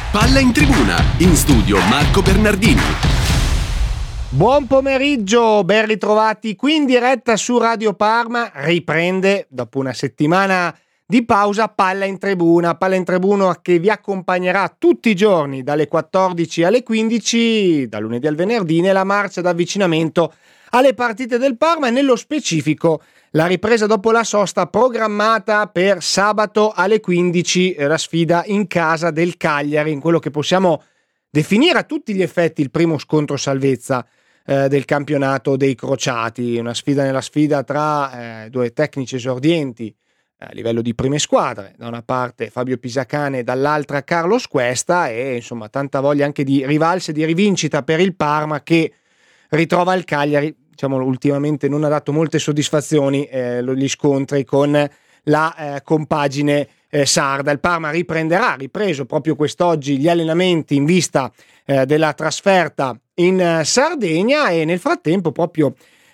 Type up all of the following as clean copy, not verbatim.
Palla in tribuna, in studio Marco Bernardini. Buon pomeriggio, ben ritrovati qui in diretta su Radio Parma. Riprende dopo una settimana di pausa Palla in tribuna che vi accompagnerà tutti i giorni dalle 14 alle 15, dal lunedì al venerdì, nella marcia d'avvicinamento alle partite del Parma e nello specifico la ripresa dopo la sosta programmata per sabato alle 15, la sfida in casa del Cagliari, in quello che possiamo definire a tutti gli effetti il primo scontro salvezza del campionato dei crociati, una sfida nella sfida tra due tecnici esordienti a livello di prime squadre, da una parte Fabio Pisacane, dall'altra Carlos Cuesta, e insomma tanta voglia anche di rivalsa e di rivincita per il Parma, che ritrova il Cagliari. Diciamo, ultimamente non ha dato molte soddisfazioni gli scontri con la compagine sarda. Il Parma ha ripreso proprio quest'oggi gli allenamenti in vista della trasferta in Sardegna, e nel frattempo proprio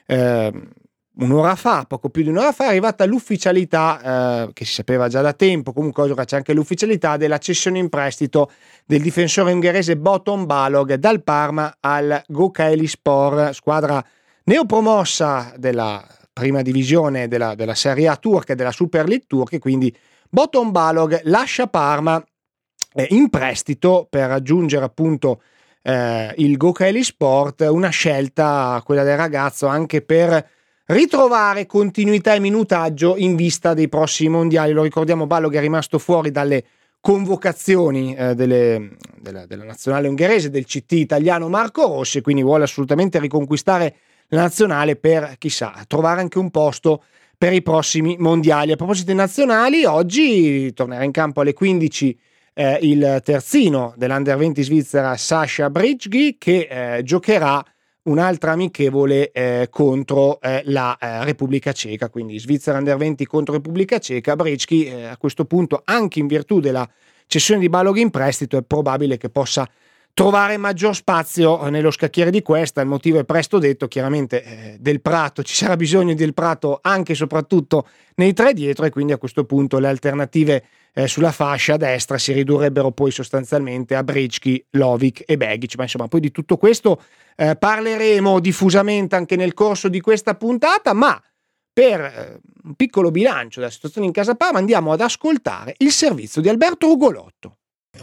poco più di un'ora fa, è arrivata l'ufficialità, che si sapeva già da tempo, comunque ora c'è anche l'ufficialità della cessione in prestito del difensore ungherese Boton Balog dal Parma al Gökçespor, squadra neopromossa della prima divisione della Serie A turca e della Super League turca. Quindi Boton Balog lascia Parma in prestito per raggiungere appunto il Gökçespor, una scelta, quella del ragazzo, anche per ritrovare continuità e minutaggio in vista dei prossimi mondiali. Lo ricordiamo, Balog è rimasto fuori dalle convocazioni della nazionale ungherese, del CT italiano Marco Rossi, quindi vuole assolutamente riconquistare la nazionale per, chissà, trovare anche un posto per i prossimi mondiali. A proposito di nazionali, oggi tornerà in campo alle 15 il terzino dell'Under 20 svizzera Sascha Bridgky, che giocherà un'altra amichevole contro la Repubblica Ceca, quindi Svizzera Under 20 contro Repubblica Ceca. Bridgky a questo punto, anche in virtù della cessione di Balog in prestito, è probabile che possa trovare maggior spazio nello scacchiere di Cuesta. Il motivo è presto detto, chiaramente Del Prato, ci sarà bisogno del Prato anche e soprattutto nei tre dietro, e quindi a questo punto le alternative sulla fascia destra si ridurrebbero poi sostanzialmente a Bridgky, Lovic e Begic. Ma insomma, poi di tutto questo parleremo diffusamente anche nel corso di questa puntata, ma per un piccolo bilancio della situazione in casa Parma andiamo ad ascoltare il servizio di Alberto Ugolotto.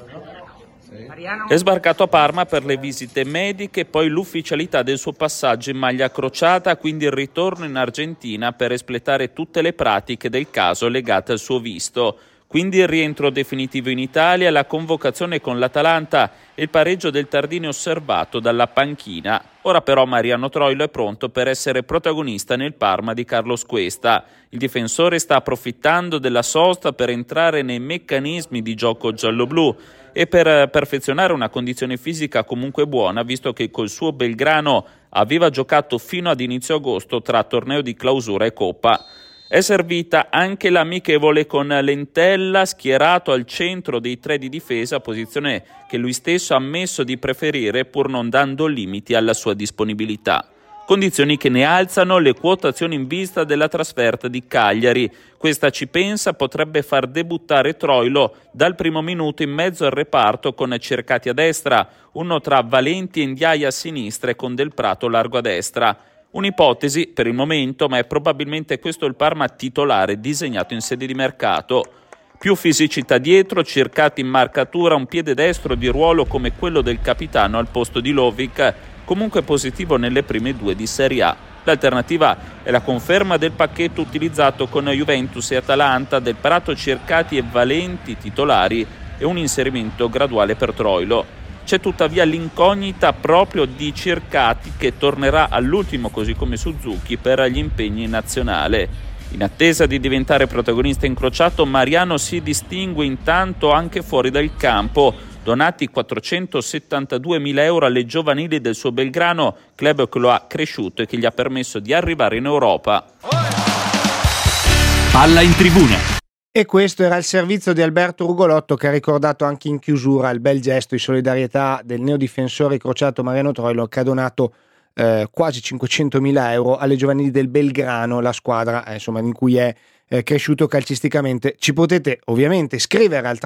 È sbarcato a Parma per le visite mediche, poi l'ufficialità del suo passaggio in maglia crociata, quindi il ritorno in Argentina per espletare tutte le pratiche del caso legate al suo visto. Quindi il rientro definitivo in Italia, la convocazione con l'Atalanta e il pareggio del Tardini osservato dalla panchina. Ora però Mariano Troilo è pronto per essere protagonista nel Parma di Carlos Cuesta. Il difensore sta approfittando della sosta per entrare nei meccanismi di gioco gialloblu e per perfezionare una condizione fisica comunque buona, visto che col suo Belgrano aveva giocato fino ad inizio agosto tra torneo di clausura e Coppa. È servita anche l'amichevole con Lentella, schierato al centro dei tre di difesa, posizione che lui stesso ha ammesso di preferire pur non dando limiti alla sua disponibilità. Condizioni che ne alzano le quotazioni in vista della trasferta di Cagliari. Questa ci pensa potrebbe far debuttare Troilo dal primo minuto in mezzo al reparto con Cercati a destra, uno tra Valenti e Ndiaye a sinistra e con Del Prato largo a destra. Un'ipotesi per il momento, ma è probabilmente questo il Parma titolare disegnato in sede di mercato. Più fisicità dietro, Cercati in marcatura, un piede destro di ruolo come quello del capitano al posto di Lovic, comunque positivo nelle prime due di Serie A. L'alternativa è la conferma del pacchetto utilizzato con Juventus e Atalanta, Del Prato, Cercati e Valenti titolari e un inserimento graduale per Troilo. C'è tuttavia l'incognita proprio di Cercati, che tornerà all'ultimo così come Suzuki per gli impegni in nazionale. In attesa di diventare protagonista incrociato, Mariano si distingue intanto anche fuori dal campo. Donati 472.000 euro alle giovanili del suo Belgrano, club che lo ha cresciuto e che gli ha permesso di arrivare in Europa. Palla in tribuna. E questo era il servizio di Alberto Ugolotto, che ha ricordato anche in chiusura il bel gesto di solidarietà del neodifensore crociato Mariano Troilo, che ha donato quasi 500.000 euro alle giovanili del Belgrano, la squadra in cui è cresciuto calcisticamente. Ci potete ovviamente scrivere al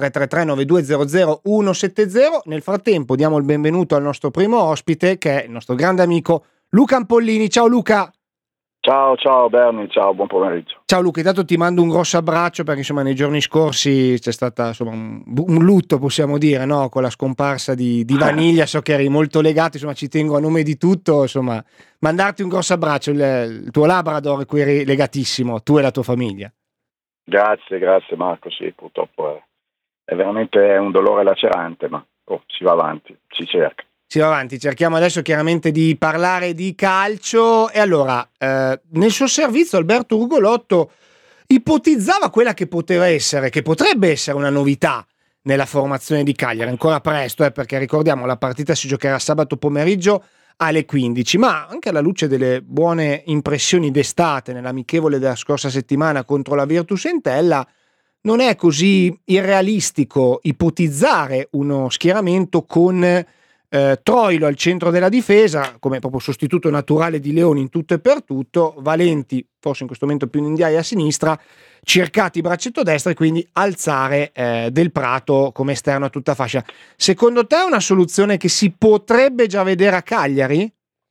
333-9200-170. Nel frattempo diamo il benvenuto al nostro primo ospite, che è il nostro grande amico Luca Ampollini. Ciao Luca. Ciao Berni, ciao, buon pomeriggio. Ciao Luca, intanto ti mando un grosso abbraccio, perché insomma nei giorni scorsi c'è stata un lutto, possiamo dire, no? Con la scomparsa di Vaniglia. So che eri molto legato, insomma ci tengo a nome di tutto, insomma, mandarti un grosso abbraccio, il tuo Labrador, cui eri legatissimo, tu e la tua famiglia. Grazie Marco, sì, purtroppo è veramente un dolore lacerante, ma si va avanti, si cerca. Si va avanti, cerchiamo adesso chiaramente di parlare di calcio. E allora, nel suo servizio Alberto Ugolotto ipotizzava quella che potrebbe essere una novità nella formazione di Cagliari. Ancora presto, perché ricordiamo la partita si giocherà sabato pomeriggio alle 15, ma anche alla luce delle buone impressioni d'estate nell'amichevole della scorsa settimana contro la Virtus Entella, non è così irrealistico ipotizzare uno schieramento con Troilo al centro della difesa come proprio sostituto naturale di Leoni in tutto e per tutto, Valenti forse in questo momento più in Ndiaye a sinistra, Cercati braccetto destro e quindi alzare Del Prato come esterno a tutta fascia. Secondo te è una soluzione che si potrebbe già vedere a Cagliari?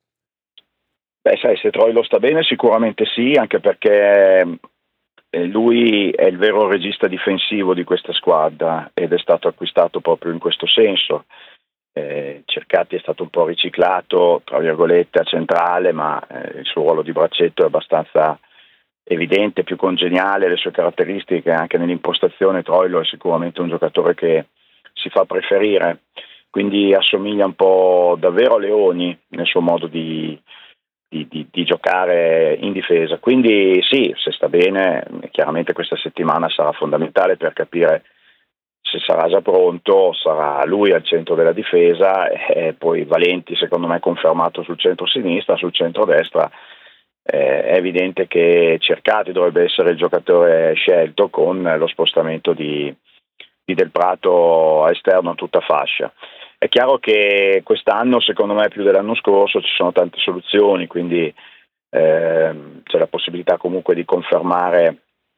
Beh, sai, se Troilo sta bene sicuramente sì, anche perché lui è il vero regista difensivo di questa squadra ed è stato acquistato proprio in questo senso. Cercati è stato un po' riciclato tra virgolette a centrale, ma il suo ruolo di braccetto è abbastanza evidente, più congeniale, le sue caratteristiche anche nell'impostazione. Troilo è sicuramente un giocatore che si fa preferire, quindi assomiglia un po' davvero a Leoni nel suo modo di giocare in difesa. Quindi sì, se sta bene, chiaramente questa settimana sarà fondamentale per capire se sarà già pronto. Sarà lui al centro della difesa e poi Valenti secondo me confermato sul centro-sinistra. Sul centro-destra è evidente che Cercati dovrebbe essere il giocatore scelto, con lo spostamento di Del Prato a esterno a tutta fascia. È chiaro che quest'anno, secondo me più dell'anno scorso, ci sono tante soluzioni, quindi c'è la possibilità comunque di confermare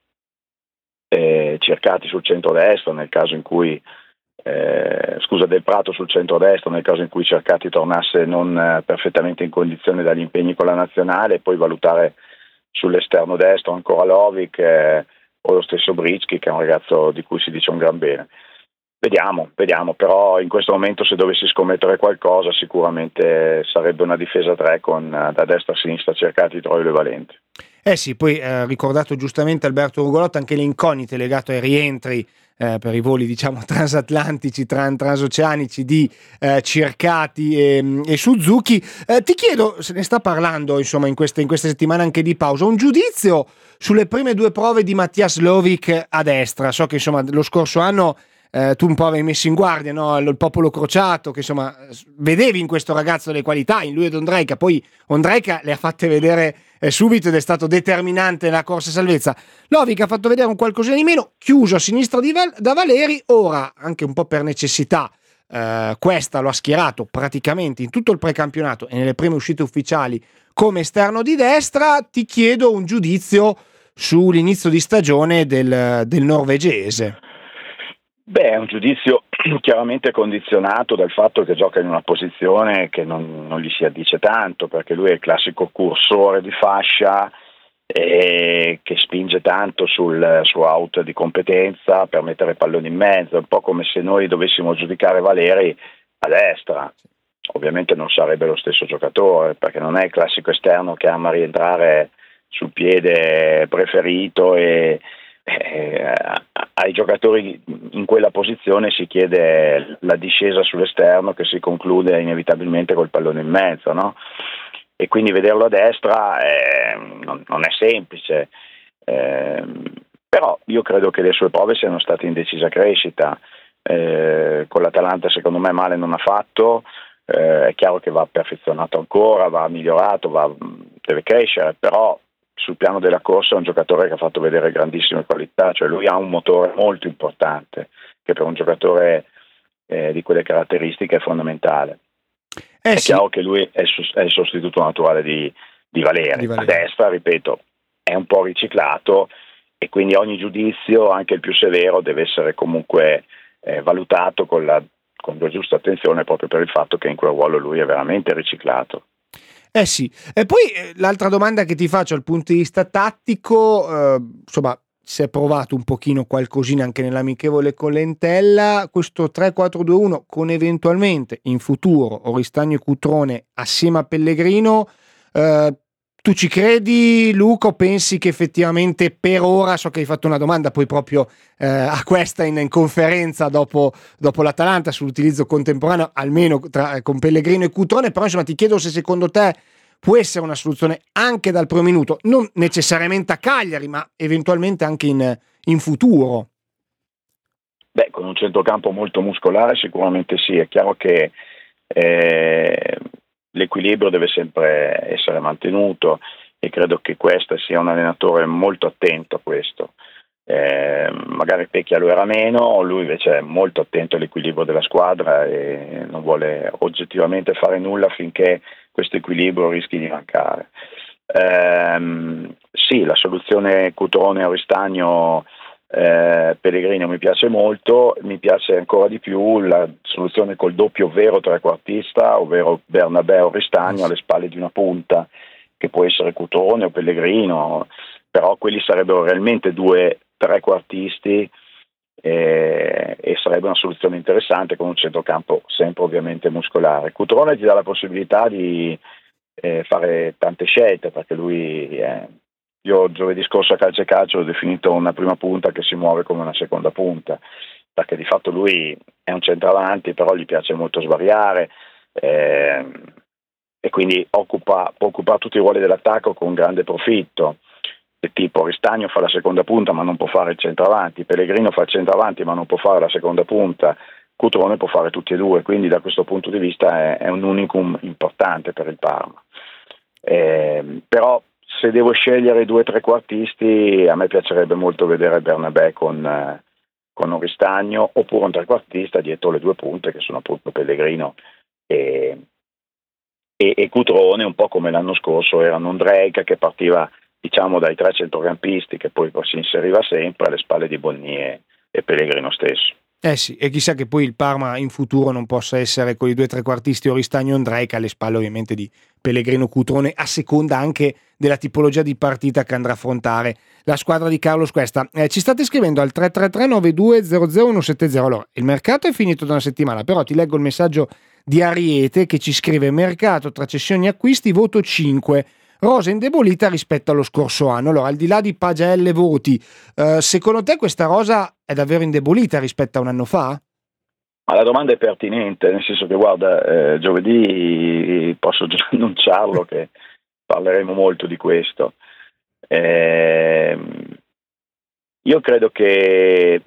Cercati sul centro-destra nel caso in cui Del Prato sul centro-destra nel caso in cui Cercati tornasse non perfettamente in condizione dagli impegni con la nazionale, e poi valutare sull'esterno destro ancora Lovic o lo stesso Bricchi, che è un ragazzo di cui si dice un gran bene. Vediamo, però in questo momento se dovessi scommettere qualcosa sicuramente sarebbe una difesa 3 con da destra a sinistra Cercati, Troilo e Valenti. Sì, poi ricordato giustamente Alberto Ugolotto anche le incognite legate ai rientri per i voli diciamo transatlantici, transoceanici di Cercati e Suzuki. Ti chiedo, se ne sta parlando insomma in queste settimane anche di pausa, un giudizio sulle prime due prove di Mattias Lovic a destra. So che insomma lo scorso anno tu un po' avevi messo in guardia, no? Il popolo crociato, che insomma vedevi in questo ragazzo le qualità, in lui ed Ondrejka. Poi Ondrejka le ha fatte vedere subito ed è stato determinante nella corsa salvezza. Lovic ha fatto vedere un qualcosina di meno, chiuso a sinistra da Valeri. Ora, anche un po' per necessità, Questa lo ha schierato praticamente in tutto il precampionato e nelle prime uscite ufficiali come esterno di destra. Ti chiedo un giudizio sull'inizio di stagione del norvegese. Beh, è un giudizio chiaramente condizionato dal fatto che gioca in una posizione che non gli si addice tanto, perché lui è il classico cursore di fascia che spinge tanto sul suo out di competenza per mettere palloni in mezzo, un po' come se noi dovessimo giudicare Valeri a destra. Ovviamente non sarebbe lo stesso giocatore, perché non è il classico esterno che ama rientrare sul piede preferito e ai giocatori in quella posizione si chiede la discesa sull'esterno che si conclude inevitabilmente col pallone in mezzo, no? E quindi vederlo a destra non è semplice, però io credo che le sue prove siano state in decisa crescita. Con l'Atalanta secondo me male non ha fatto, è chiaro che va perfezionato ancora, va migliorato, deve crescere, però sul piano della corsa è un giocatore che ha fatto vedere grandissime qualità, cioè lui ha un motore molto importante che per un giocatore di quelle caratteristiche è fondamentale. È chiaro che lui è il sostituto naturale di Valeri. A destra, ripeto, è un po' riciclato e quindi ogni giudizio, anche il più severo, deve essere comunque valutato con la giusta attenzione, proprio per il fatto che in quel ruolo lui è veramente riciclato. Sì, e poi l'altra domanda che ti faccio dal punto di vista tattico, insomma, si è provato un pochino qualcosina anche nell'amichevole con l'Entella, questo 3-4-2-1 con eventualmente in futuro Oristagno e Cutrone assieme a Pellegrino, tu ci credi, Luca, o pensi che effettivamente per ora, so che hai fatto una domanda poi proprio a questa in conferenza dopo l'Atalanta sull'utilizzo contemporaneo, almeno con Pellegrino e Cutrone, però insomma ti chiedo se secondo te può essere una soluzione anche dal primo minuto, non necessariamente a Cagliari, ma eventualmente anche in futuro. Beh, con un centrocampo molto muscolare sicuramente sì, è chiaro che l'equilibrio deve sempre essere mantenuto e credo che questo sia un allenatore molto attento a questo. Magari Pecchia lo era meno, lui invece è molto attento all'equilibrio della squadra e non vuole oggettivamente fare nulla finché questo equilibrio rischi di mancare. Sì, la soluzione Cutrone-Oristagno Pellegrino mi piace molto, mi piace ancora di più la soluzione col doppio vero trequartista, ovvero Bernabé-Oristagno alle spalle di una punta, che può essere Cutrone o Pellegrino, però quelli sarebbero realmente due trequartisti e sarebbe una soluzione interessante con un centrocampo sempre ovviamente muscolare. Cutrone ti dà la possibilità di fare tante scelte, perché lui io giovedì scorso a Calcio e Calcio l'ho definito una prima punta che si muove come una seconda punta, perché di fatto lui è un centravanti, però gli piace molto svariare e quindi può occupare tutti i ruoli dell'attacco con grande profitto. Tipo Oristagno fa la seconda punta ma non può fare il centravanti, Pellegrino fa il centravanti ma non può fare la seconda punta, Cutrone può fare tutti e due, quindi da questo punto di vista è un unicum importante per il Parma. Però se devo scegliere due trequartisti, a me piacerebbe molto vedere Bernabé con Oristagno, oppure un trequartista dietro le due punte che sono appunto Pellegrino e Cutrone, un po' come l'anno scorso era Ondrejka, che partiva diciamo dai tre centrocampisti, che poi si inseriva sempre alle spalle di Bonni e Pellegrino stesso. Sì, e chissà che poi il Parma in futuro non possa essere con i due trequartisti Oristagno e Ondrejka alle spalle ovviamente di Pellegrino Cutrone, a seconda anche della tipologia di partita che andrà a affrontare la squadra di Carlos Cuesta. Ci state scrivendo al 333-9200-170. Allora, il mercato è finito da una settimana, però ti leggo il messaggio di Ariete che ci scrive: mercato tra cessioni e acquisti, voto 5. Rosa indebolita rispetto allo scorso anno. Allora, al di là di pagelle voti, secondo te questa rosa è davvero indebolita rispetto a un anno fa? Ma la domanda è pertinente, nel senso che guarda, giovedì posso già annunciarlo che parleremo molto di questo. Io credo che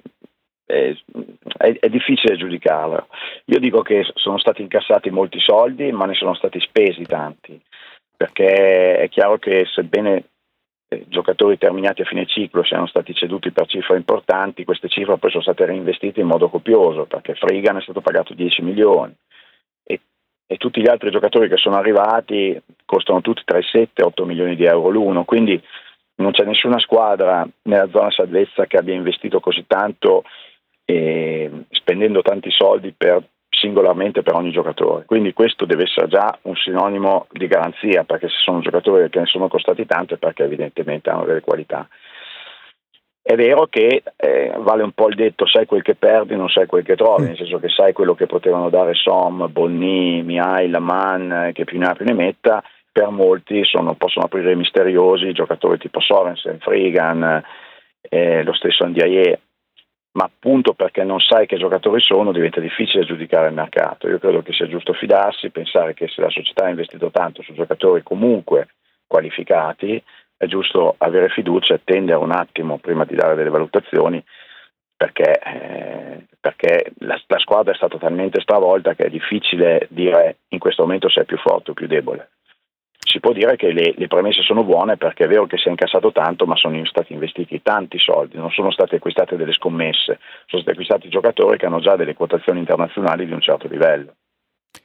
è difficile giudicarlo. Io dico che sono stati incassati molti soldi, ma ne sono stati spesi tanti, perché è chiaro che sebbene giocatori terminati a fine ciclo siano stati ceduti per cifre importanti, queste cifre poi sono state reinvestite in modo copioso, perché Frigan è stato pagato 10 milioni e tutti gli altri giocatori che sono arrivati costano tutti tra i 7 e 8 milioni di euro l'uno, quindi non c'è nessuna squadra nella zona salvezza che abbia investito così tanto spendendo tanti soldi singolarmente per ogni giocatore, quindi questo deve essere già un sinonimo di garanzia, perché se sono giocatori che ne sono costati tanto è perché evidentemente hanno delle qualità. È vero che vale un po' il detto: sai quel che perdi, non sai quel che trovi, nel senso che sai quello che potevano dare Som, Bonni, Mihail, Laman, che più ne ha più ne metta. Per molti possono aprire misteriosi giocatori tipo Sorensen, Frigan, lo stesso Ndiaye, ma appunto perché non sai che giocatori sono diventa difficile giudicare il mercato. Io credo che sia giusto fidarsi, pensare che se la società ha investito tanto su giocatori comunque qualificati è giusto avere fiducia e tendere un attimo prima di dare delle valutazioni, perché la squadra è stata talmente stravolta che è difficile dire in questo momento se è più forte o più debole. Si può dire che le premesse sono buone, perché è vero che si è incassato tanto, ma sono stati investiti tanti soldi, non sono state acquistate delle scommesse, sono stati acquistati giocatori che hanno già delle quotazioni internazionali di un certo livello.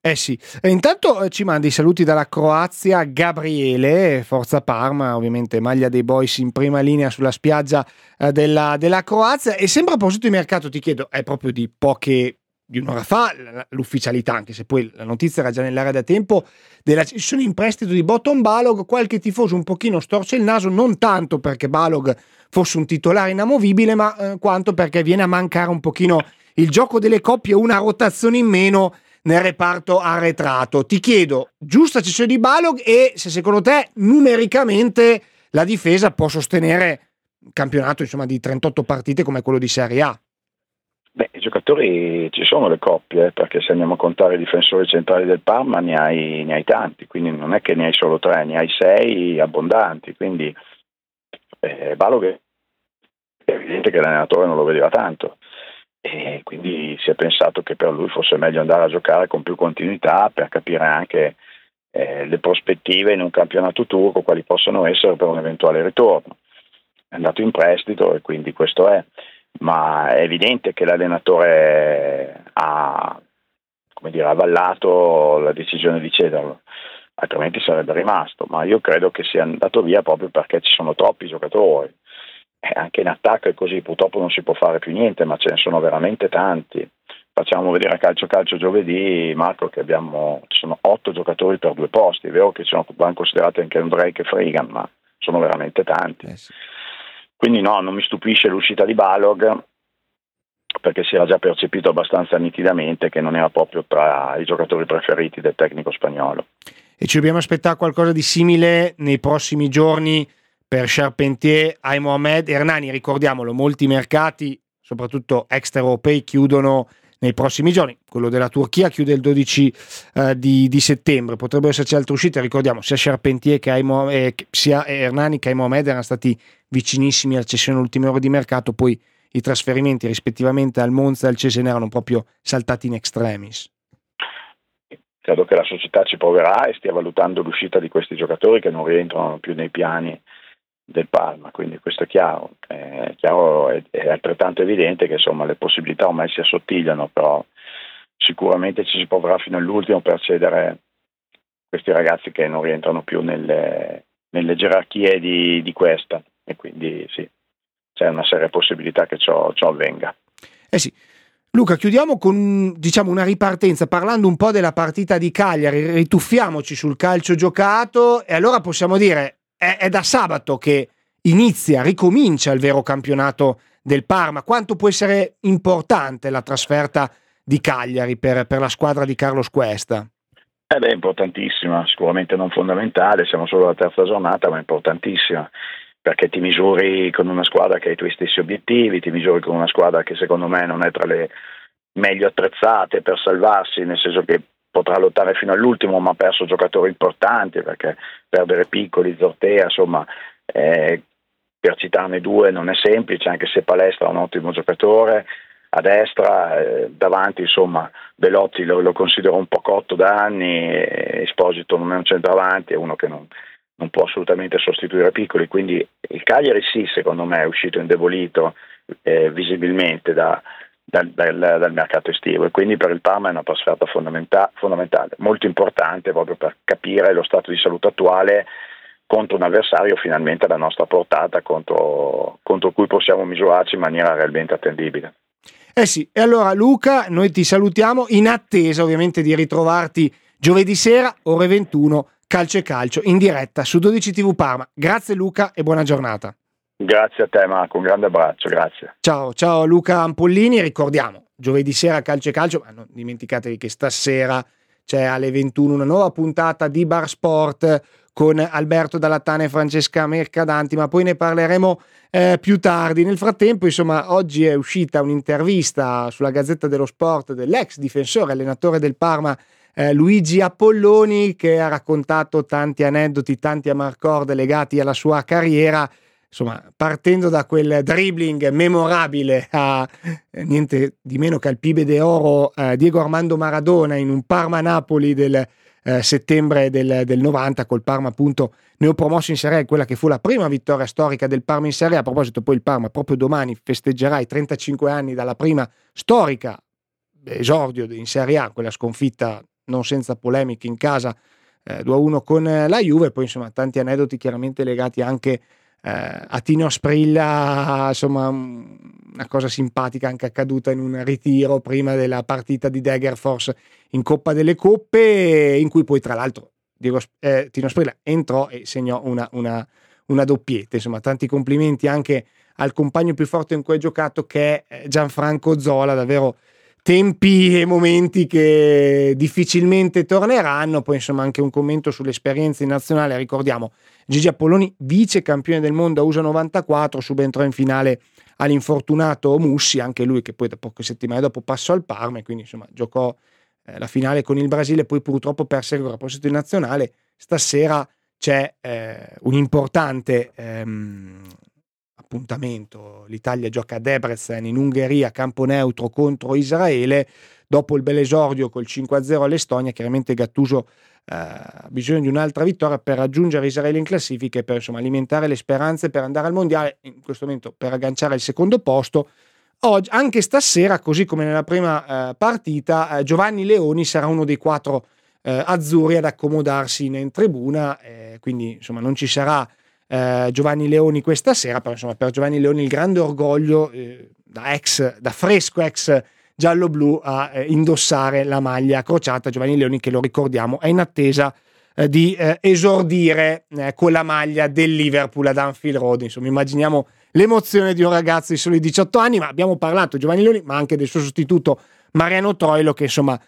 Sì, e intanto ci manda i saluti dalla Croazia Gabriele, Forza Parma, ovviamente maglia dei boys in prima linea sulla spiaggia della Croazia. E sempre a proposito di mercato, ti chiedo, è proprio di un'ora fa l'ufficialità, anche se poi la notizia era già nell'area da tempo, della cessione in prestito di Boton Balog. Qualche tifoso un pochino storce il naso, non tanto perché Balog fosse un titolare inamovibile, ma quanto perché viene a mancare un pochino il gioco delle coppie, una rotazione in meno nel reparto arretrato. Ti chiedo, giusta cessione di Balog, e se secondo te numericamente la difesa può sostenere un campionato di 38 partite come quello di Serie A? Beh, i giocatori, ci sono le coppie, perché se andiamo a contare i difensori centrali del Parma ne hai tanti, quindi non è che ne hai solo 3, ne hai 6 abbondanti, quindi Balog è evidente che l'allenatore non lo vedeva tanto, e quindi si è pensato che per lui fosse meglio andare a giocare con più continuità per capire anche le prospettive in un campionato turco, quali possono essere per un eventuale ritorno. È andato in prestito e quindi questo è, ma è evidente che l'allenatore ha avallato la decisione di cederlo, altrimenti sarebbe rimasto, ma io credo che sia andato via proprio perché ci sono troppi giocatori. Anche in attacco è così, purtroppo non si può fare più niente, ma ce ne sono veramente tanti. Facciamo vedere a calcio giovedì, Marco, che ci sono 8 giocatori per 2 posti. È vero che vanno considerati anche Drake e Frigan, ma sono veramente tanti. Sì. Quindi no, non mi stupisce l'uscita di Balog, perché si era già percepito abbastanza nitidamente che non era proprio tra i giocatori preferiti del tecnico spagnolo. E ci dobbiamo aspettare qualcosa di simile nei prossimi giorni per Charpentier, Mohamed, Hernani. Ricordiamolo, molti mercati, soprattutto extraeuropei, chiudono nei prossimi giorni. Quello della Turchia chiude il 12 di settembre. Potrebbero esserci altre uscite. Ricordiamo, sia Charpentier che sia Hernani che Mohamed erano stati vicinissimi alla cessione ultime ore di mercato, poi i trasferimenti rispettivamente al Monza e al Cesena erano proprio saltati in extremis. Credo che la società ci proverà e stia valutando l'uscita di questi giocatori che non rientrano più nei piani del Parma, quindi questo è chiaro. È altrettanto evidente che le possibilità ormai si assottigliano, però sicuramente ci si proverà fino all'ultimo per cedere questi ragazzi che non rientrano più nelle gerarchie di questa, e quindi sì, c'è una seria possibilità che ciò avvenga. Sì. Luca, chiudiamo con una ripartenza parlando un po' della partita di Cagliari, rituffiamoci sul calcio giocato e allora possiamo dire è da sabato che ricomincia il vero campionato del Parma. Quanto può essere importante la trasferta di Cagliari per la squadra di Carlos Cuesta? È importantissima, sicuramente non fondamentale, siamo solo alla terza giornata, ma è importantissima, perché ti misuri con una squadra che ha i tuoi stessi obiettivi, ti misuri con una squadra che secondo me non è tra le meglio attrezzate per salvarsi, nel senso che potrà lottare fino all'ultimo, ma ha perso giocatori importanti, perché perdere Piccoli, Zortea, per citarne 2 non è semplice, anche se Palestra è un ottimo giocatore, a destra, davanti Belotti lo considero un po' cotto da anni, Esposito non è un centravanti, è uno che non può assolutamente sostituire Piccoli, quindi il Cagliari secondo me è uscito indebolito visibilmente dal mercato estivo, e quindi per il Parma è una trasferta fondamentale, molto importante proprio per capire lo stato di salute attuale contro un avversario finalmente alla nostra portata, contro cui possiamo misurarci in maniera realmente attendibile. Sì, e allora Luca, noi ti salutiamo in attesa ovviamente di ritrovarti giovedì sera, ore 21, Calcio e Calcio in diretta su 12 TV Parma. Grazie Luca e buona giornata. Grazie a te Marco, un grande abbraccio, grazie. Ciao Luca Ampollini, ricordiamo, giovedì sera Calcio e Calcio, ma non dimenticatevi che stasera c'è alle 21 una nuova puntata di Bar Sport con Alberto Dallattana e Francesca Mercadanti, ma poi ne parleremo più tardi. Nel frattempo, oggi è uscita un'intervista sulla Gazzetta dello Sport dell'ex difensore, allenatore del Parma, Luigi Appolloni, che ha raccontato tanti aneddoti, tanti amarcord legati alla sua carriera, partendo da quel dribbling memorabile a niente di meno che al Pibe de Oro Diego Armando Maradona in un Parma-Napoli del settembre del 90, col Parma appunto neopromosso in Serie A, quella che fu la prima vittoria storica del Parma in Serie A. A proposito, poi il Parma proprio domani festeggerà i 35 anni dalla prima storica esordio in Serie A, quella sconfitta non senza polemiche in casa, 2-1 con la Juve. Poi insomma tanti aneddoti chiaramente legati anche a Tino Asprilla, insomma una cosa simpatica anche accaduta in un ritiro prima della partita di Degerfors in Coppa delle Coppe, in cui poi tra l'altro Tino Asprilla entrò e segnò una doppietta. Insomma tanti complimenti anche al compagno più forte in cui ha giocato, che è Gianfranco Zola, davvero tempi e momenti che difficilmente torneranno. Poi insomma anche un commento sull'esperienza in nazionale. Ricordiamo Gigi Apolloni, vice campione del mondo a USA 94, subentrò in finale all'infortunato Mussi, anche lui che poi da poche settimane dopo passò al Parma e quindi insomma giocò la finale con il Brasile, poi purtroppo perse il proposito in nazionale. Stasera c'è un importante appuntamento. L'Italia gioca a Debrecen in Ungheria, campo neutro contro Israele. Dopo il bel esordio col 5-0 all'Estonia, chiaramente Gattuso ha bisogno di un'altra vittoria per raggiungere Israele in classifica e per insomma alimentare le speranze per andare al mondiale, in questo momento per agganciare il secondo posto. Oggi, anche stasera, così come nella prima partita, Giovanni Leoni sarà uno dei 4 azzurri ad accomodarsi in tribuna, quindi insomma non ci sarà Giovanni Leoni questa sera, però insomma per Giovanni Leoni il grande orgoglio da fresco ex giallo-blu a indossare la maglia crociata. Giovanni Leoni, che lo ricordiamo, è in attesa di esordire con la maglia del Liverpool ad Anfield Road. Insomma immaginiamo l'emozione di un ragazzo di soli 18 anni, ma abbiamo parlato Giovanni Leoni ma anche del suo sostituto Mariano Troilo, che insomma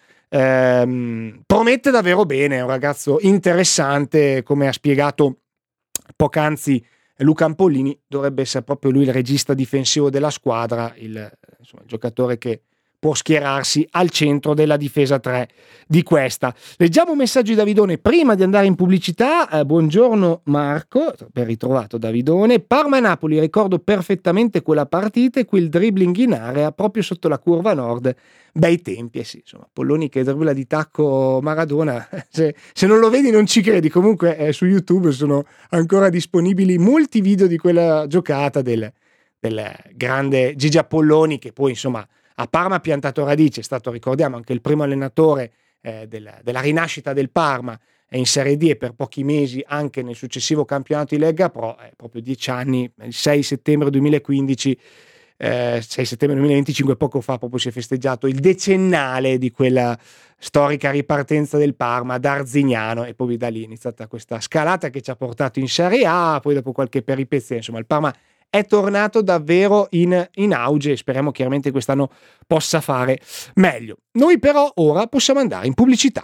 promette davvero bene. È un ragazzo interessante, come ha spiegato poc'anzi Luca Ampollini, dovrebbe essere proprio lui il regista difensivo della squadra, il giocatore che può schierarsi al centro della difesa 3 di questa. Leggiamo un messaggio di Davidone prima di andare in pubblicità. Buongiorno Marco, ben ritrovato Davidone. Parma-Napoli, ricordo perfettamente quella partita e quel dribbling in area proprio sotto la curva nord. Bei tempi, sì, insomma, Polloni che dribbla di tacco Maradona, se non lo vedi non ci credi. Comunque su YouTube sono ancora disponibili molti video di quella giocata del grande Gigi Apolloni, che poi insomma a Parma ha piantato radici, è stato, ricordiamo, anche il primo allenatore della rinascita del Parma in Serie D e per pochi mesi anche nel successivo campionato di Lega Pro, proprio 10 anni, il 6 settembre 2015, 6 settembre 2025, poco fa proprio si è festeggiato il decennale di quella storica ripartenza del Parma ad Arzignano, e poi da lì è iniziata questa scalata che ci ha portato in Serie A. Poi dopo qualche peripezia, insomma, il Parma è tornato davvero in auge e speriamo chiaramente quest'anno possa fare meglio. Noi però ora possiamo andare in pubblicità.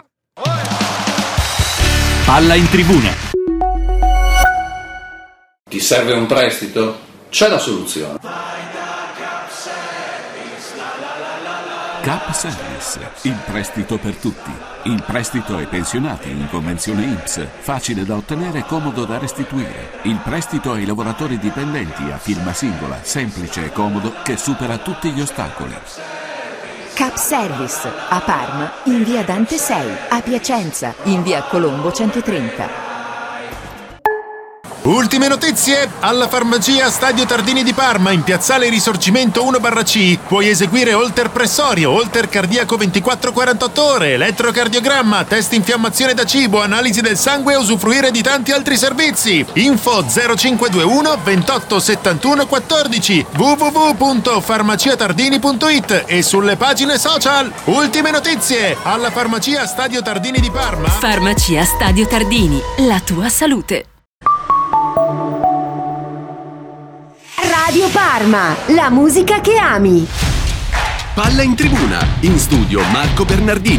Palla in tribuna. Ti serve un prestito? C'è la soluzione. Cap Service, il prestito per tutti. Il prestito ai pensionati in convenzione INPS, facile da ottenere e comodo da restituire. Il prestito ai lavoratori dipendenti a firma singola, semplice e comodo, che supera tutti gli ostacoli. Cap Service, a Parma, in via Dante 6, a Piacenza, in via Colombo 130. Ultime notizie! Alla farmacia Stadio Tardini di Parma, in piazzale Risorgimento 1/C, puoi eseguire holter pressorio, holter cardiaco 24-48 ore, elettrocardiogramma, test infiammazione da cibo, analisi del sangue e usufruire di tanti altri servizi. Info 0521 28 71 14, www.farmaciatardini.it e sulle pagine social. Ultime notizie! Alla farmacia Stadio Tardini di Parma. Farmacia Stadio Tardini, la tua salute. Radio Parma, la musica che ami. Palla in tribuna, in studio Marco Bernardini.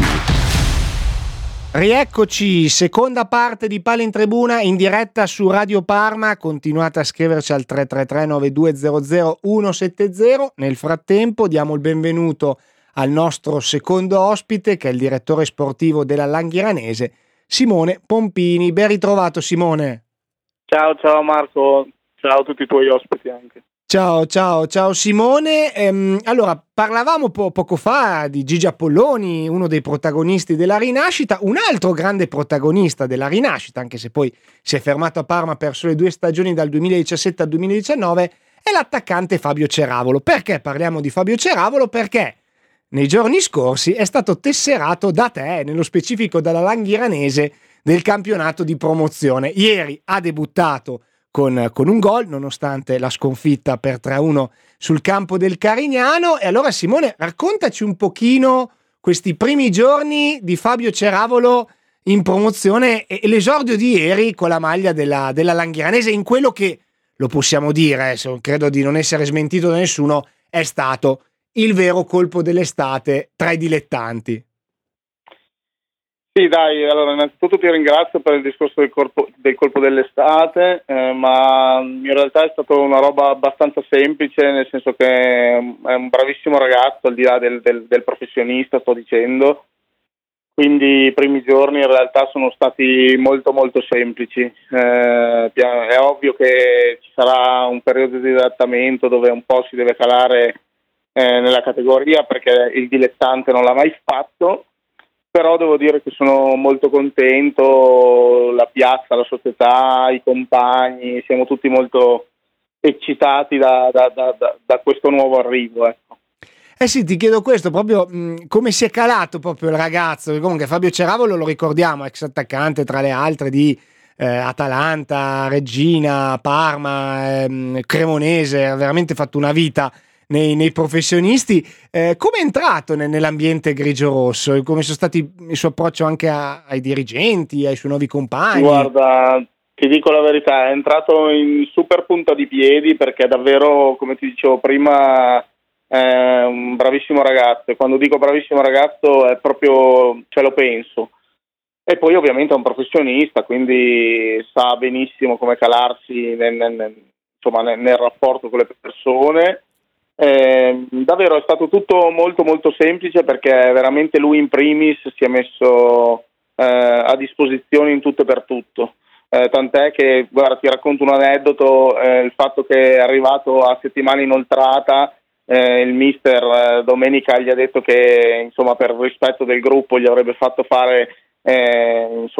Rieccoci, seconda parte di Palla in Tribuna in diretta su Radio Parma. Continuate a scriverci al 333 9200 170. Nel frattempo diamo il benvenuto al nostro secondo ospite, che è il direttore sportivo della Langhiranese, Simone Pompini. Ben ritrovato Simone. Ciao Marco, ciao a tutti i tuoi ospiti anche. Ciao Simone. Allora, parlavamo poco fa di Gigi Apolloni, uno dei protagonisti della rinascita. Un altro grande protagonista della rinascita, anche se poi si è fermato a Parma per sole 2 stagioni dal 2017 al 2019, è l'attaccante Fabio Ceravolo. Perché parliamo di Fabio Ceravolo? Perché nei giorni scorsi è stato tesserato da te, nello specifico dalla Langhiranese, del campionato di promozione. Ieri ha debuttato con un gol, nonostante la sconfitta per 3-1 sul campo del Carignano. E allora, Simone, raccontaci un pochino questi primi giorni di Fabio Ceravolo in promozione e l'esordio di ieri con la maglia della Langhiranese, in quello che, lo possiamo dire, credo di non essere smentito da nessuno, è stato il vero colpo dell'estate tra i dilettanti. Sì, dai, allora innanzitutto ti ringrazio per il discorso del colpo dell'estate, ma in realtà è stata una roba abbastanza semplice, nel senso che è un bravissimo ragazzo, al di là del professionista, sto dicendo. Quindi i primi giorni in realtà sono stati molto molto semplici. È ovvio che ci sarà un periodo di adattamento dove un po' si deve calare nella categoria, perché il dilettante non l'ha mai fatto, però devo dire che sono molto contento. La piazza, la società, i compagni, siamo tutti molto eccitati da questo nuovo arrivo, ecco. Sì, ti chiedo questo, proprio come si è calato proprio il ragazzo. Comunque Fabio Ceravolo, lo ricordiamo, ex attaccante tra le altre di Atalanta, Reggina, Parma, Cremonese, ha veramente fatto una vita nei professionisti. Come è entrato nell'ambiente grigio-rosso? Come sono stati il suo approccio anche ai dirigenti, ai suoi nuovi compagni? Guarda, ti dico la verità, è entrato in super punta di piedi, perché davvero, come ti dicevo prima, è un bravissimo ragazzo. E quando dico bravissimo ragazzo è proprio, lo penso. E poi ovviamente è un professionista, quindi sa benissimo come calarsi nel rapporto con le persone. Davvero è stato tutto molto molto semplice, perché veramente lui in primis si è messo a disposizione in tutto e per tutto, tant'è che, guarda, ti racconto un aneddoto, il fatto che è arrivato a settimana inoltrata, il mister domenica gli ha detto che, insomma, per rispetto del gruppo gli avrebbe fatto fare 30,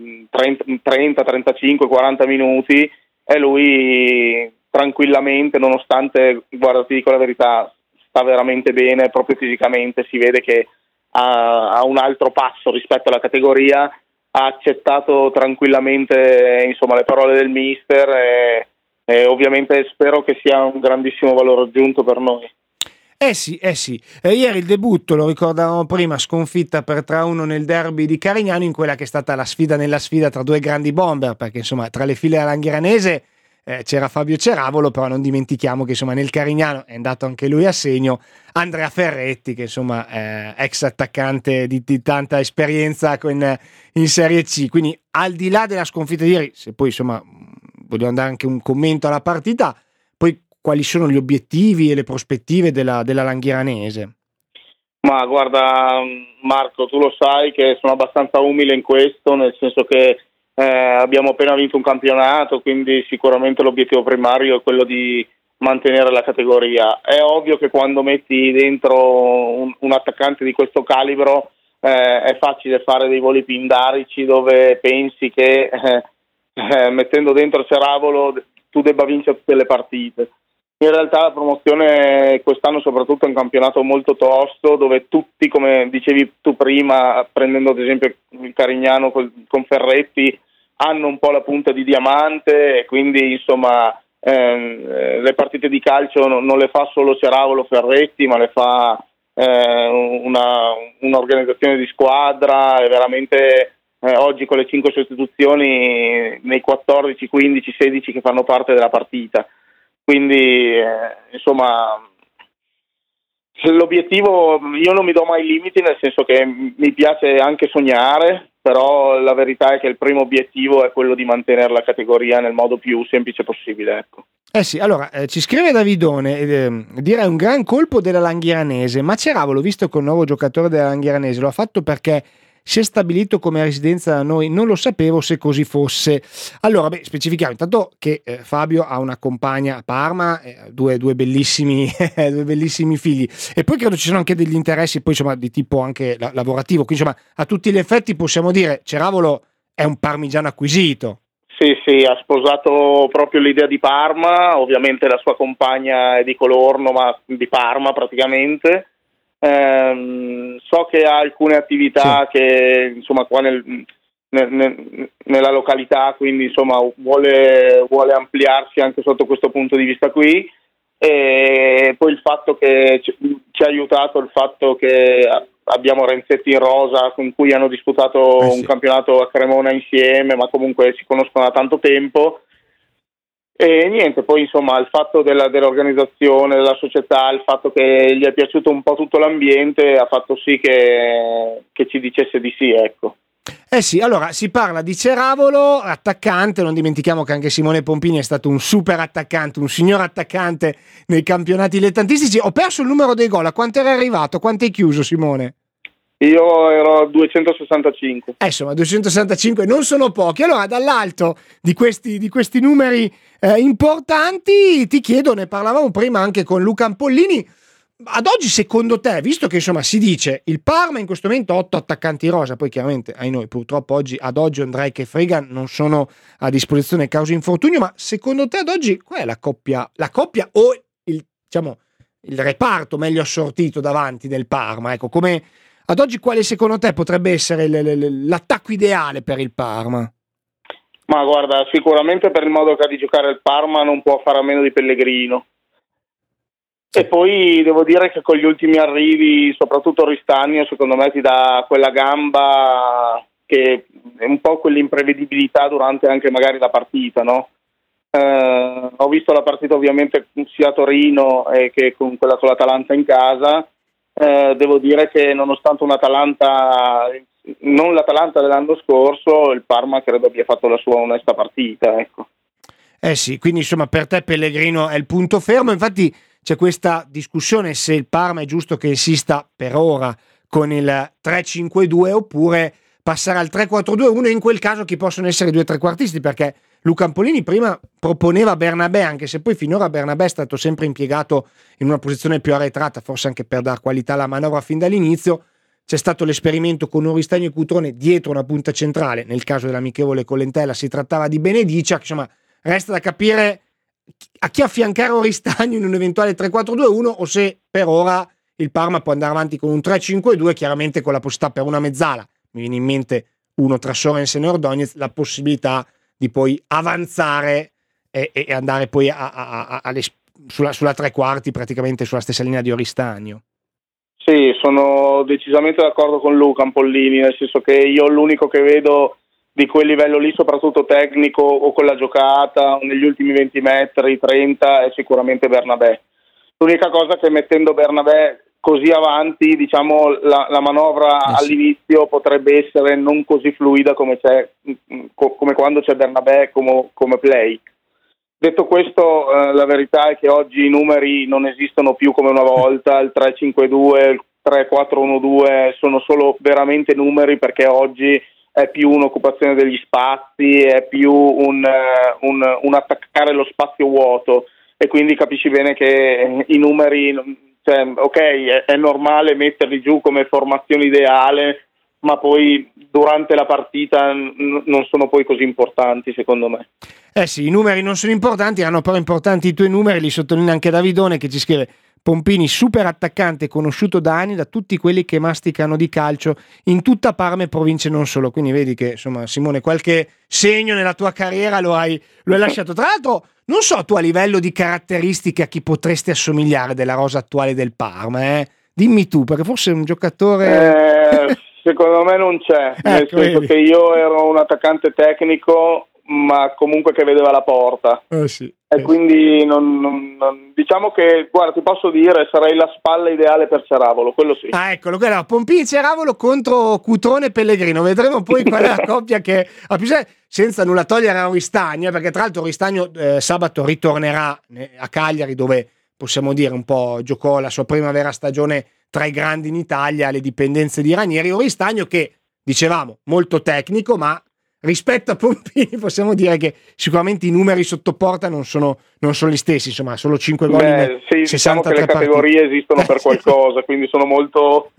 35, 40 minuti, e lui tranquillamente, nonostante, guarda, ti dico la verità, sta veramente bene proprio fisicamente, si vede che ha un altro passo rispetto alla categoria, ha accettato tranquillamente, insomma, le parole del mister, e ovviamente spero che sia un grandissimo valore aggiunto per noi. Sì. Ieri il debutto, lo ricordavamo prima, sconfitta per 3-1 nel derby di Carignano, in quella che è stata la sfida nella sfida tra due grandi bomber, perché insomma tra le file della Langhiranese c'era Fabio Ceravolo, però non dimentichiamo che insomma nel Carignano è andato anche lui a segno Andrea Ferretti, che insomma è ex attaccante di tanta esperienza in Serie C. Quindi, al di là della sconfitta di ieri, se poi insomma voglio dare anche un commento alla partita, poi quali sono gli obiettivi e le prospettive della Langhiranese? Ma guarda, Marco, tu lo sai che sono abbastanza umile in questo, nel senso che abbiamo appena vinto un campionato, quindi sicuramente l'obiettivo primario è quello di mantenere la categoria. È ovvio che quando metti dentro un attaccante di questo calibro è facile fare dei voli pindarici, dove pensi che mettendo dentro Ceravolo tu debba vincere tutte le partite. In realtà la promozione quest'anno soprattutto è un campionato molto tosto, dove tutti, come dicevi tu prima, prendendo ad esempio il Carignano con Ferretti, hanno un po' la punta di diamante, e quindi insomma le partite di calcio non le fa solo Ceravolo Ferretti, ma le fa un'organizzazione di squadra, e veramente oggi con le 5 sostituzioni nei 14, 15, 16 che fanno parte della partita. Quindi insomma l'obiettivo, io non mi do mai limiti, nel senso che mi piace anche sognare, però la verità è che il primo obiettivo è quello di mantenere la categoria nel modo più semplice possibile, ecco. Sì, allora ci scrive Davidone, direi un gran colpo della Langhiranese, ma Ceravolo, visto che è un nuovo giocatore della Langhiranese, lo ha fatto perché si è stabilito come residenza da noi, non lo sapevo se così fosse. Allora, specifichiamo intanto che Fabio ha una compagna a Parma, due bellissimi figli, e poi credo ci sono anche degli interessi poi insomma di tipo anche lavorativo, quindi insomma a tutti gli effetti possiamo dire Ceravolo è un parmigiano acquisito. Sì, ha sposato proprio l'idea di Parma, ovviamente la sua compagna è di Colorno, ma di Parma praticamente. So che ha alcune attività che insomma qua nella località, quindi insomma vuole ampliarsi anche sotto questo punto di vista qui, e poi il fatto che ci ha aiutato il fatto che abbiamo Renzetti in rosa con cui hanno disputato un campionato a Cremona insieme, ma comunque si conoscono da tanto tempo. E niente, poi insomma il fatto dell'organizzazione, della società, il fatto che gli è piaciuto un po' tutto l'ambiente ha fatto sì che ci dicesse di sì, ecco. Sì, allora si parla di Ceravolo, attaccante, non dimentichiamo che anche Simone Pompini è stato un super attaccante, un signor attaccante nei campionati dilettantistici. Ho perso il numero dei gol, a quanto era arrivato? Quanto hai chiuso, Simone? Io ero a 265. Insomma, 265 non sono pochi. Allora, dall'alto di questi numeri importanti, ti chiedo, ne parlavamo prima anche con Luca Ampollini, ad oggi secondo te, visto che insomma si dice il Parma in questo momento 8 attaccanti rosa, poi chiaramente ai noi purtroppo ad oggi Ondrejka e Fregan non sono a disposizione causa infortunio, ma secondo te ad oggi qual è la coppia o il reparto meglio assortito davanti del Parma? Ecco, come ad oggi quale secondo te potrebbe essere l'attacco ideale per il Parma? Ma guarda, sicuramente per il modo che ha di giocare il Parma non può fare a meno di Pellegrino. E poi devo dire che con gli ultimi arrivi, soprattutto Ristagno, secondo me ti dà quella gamba che è un po' quell'imprevedibilità durante anche magari la partita, no? Ho visto la partita ovviamente sia a Torino che con quella con l'Atalanta in casa. Devo dire che nonostante non l'Atalanta dell'anno scorso, il Parma credo abbia fatto la sua onesta partita, ecco. Sì, quindi insomma per te Pellegrino è il punto fermo. Infatti c'è questa discussione se il Parma è giusto che insista per ora con il 3-5-2 oppure passare al 3-4-2-1, in quel caso chi possono essere i due trequartisti, perché Luca Ampollini prima proponeva Bernabé, anche se poi finora Bernabé è stato sempre impiegato in una posizione più arretrata, forse anche per dar qualità alla manovra fin dall'inizio. C'è stato l'esperimento con Oristagno e Cutrone dietro una punta centrale, nel caso dell'amichevole con Lentella si trattava di Benedicia, che insomma resta da capire a chi affiancare Oristagno in un eventuale 3-4-2-1 o se per ora il Parma può andare avanti con un 3-5-2, chiaramente con la possibilità per una mezzala, mi viene in mente uno tra Sorensen e Ordonez, la possibilità di poi avanzare e andare poi sulla tre quarti, praticamente sulla stessa linea di Oristagno. Sì, sono decisamente d'accordo con Luca Ampollini, nel senso che io l'unico che vedo di quel livello lì, soprattutto tecnico o con la giocata negli ultimi 20 metri, 30, è sicuramente Bernabé. L'unica cosa che mettendo Bernabé così avanti, diciamo, la manovra all'inizio potrebbe essere non così fluida come quando c'è Bernabé come play. Detto questo, la verità è che oggi i numeri non esistono più come una volta, il 3-5-2, il 3-4-1-2 sono solo veramente numeri, perché oggi è più un'occupazione degli spazi, è più un attaccare lo spazio vuoto, e quindi capisci bene che i numeri, cioè, ok, è normale metterli giù come formazione ideale, ma poi durante la partita non sono poi così importanti, secondo me. Sì, i numeri non sono importanti, erano però importanti i tuoi numeri, li sottolinea anche Davidone che ci scrive: Pompini super attaccante, conosciuto da anni da tutti quelli che masticano di calcio in tutta Parma e province non solo. Quindi vedi che insomma, Simone, qualche segno nella tua carriera lo hai lasciato. Tra l'altro non so tu a livello di caratteristiche a chi potresti assomigliare della rosa attuale del Parma, dimmi tu, perché forse è un giocatore secondo me non c'è, nel senso che io ero un attaccante tecnico ma comunque che vedeva la porta, quindi non diciamo che, guarda, ti posso dire, sarei la spalla ideale per Ceravolo, quello sì. Eccolo, guarda, Pompini Ceravolo contro Cutrone e Pellegrino, vedremo poi qual è la coppia che ha più senza nulla togliere a Oristagno, perché tra l'altro Oristagno sabato ritornerà a Cagliari, dove possiamo dire un po' giocò la sua prima vera stagione tra i grandi in Italia alle dipendenze di Ranieri. Oristagno che, dicevamo, molto tecnico, ma rispetto a Pompini possiamo dire che sicuramente i numeri sotto porta non sono gli stessi, insomma solo 5 gol in 63 diciamo che le categorie esistono per qualcosa, quindi sono molto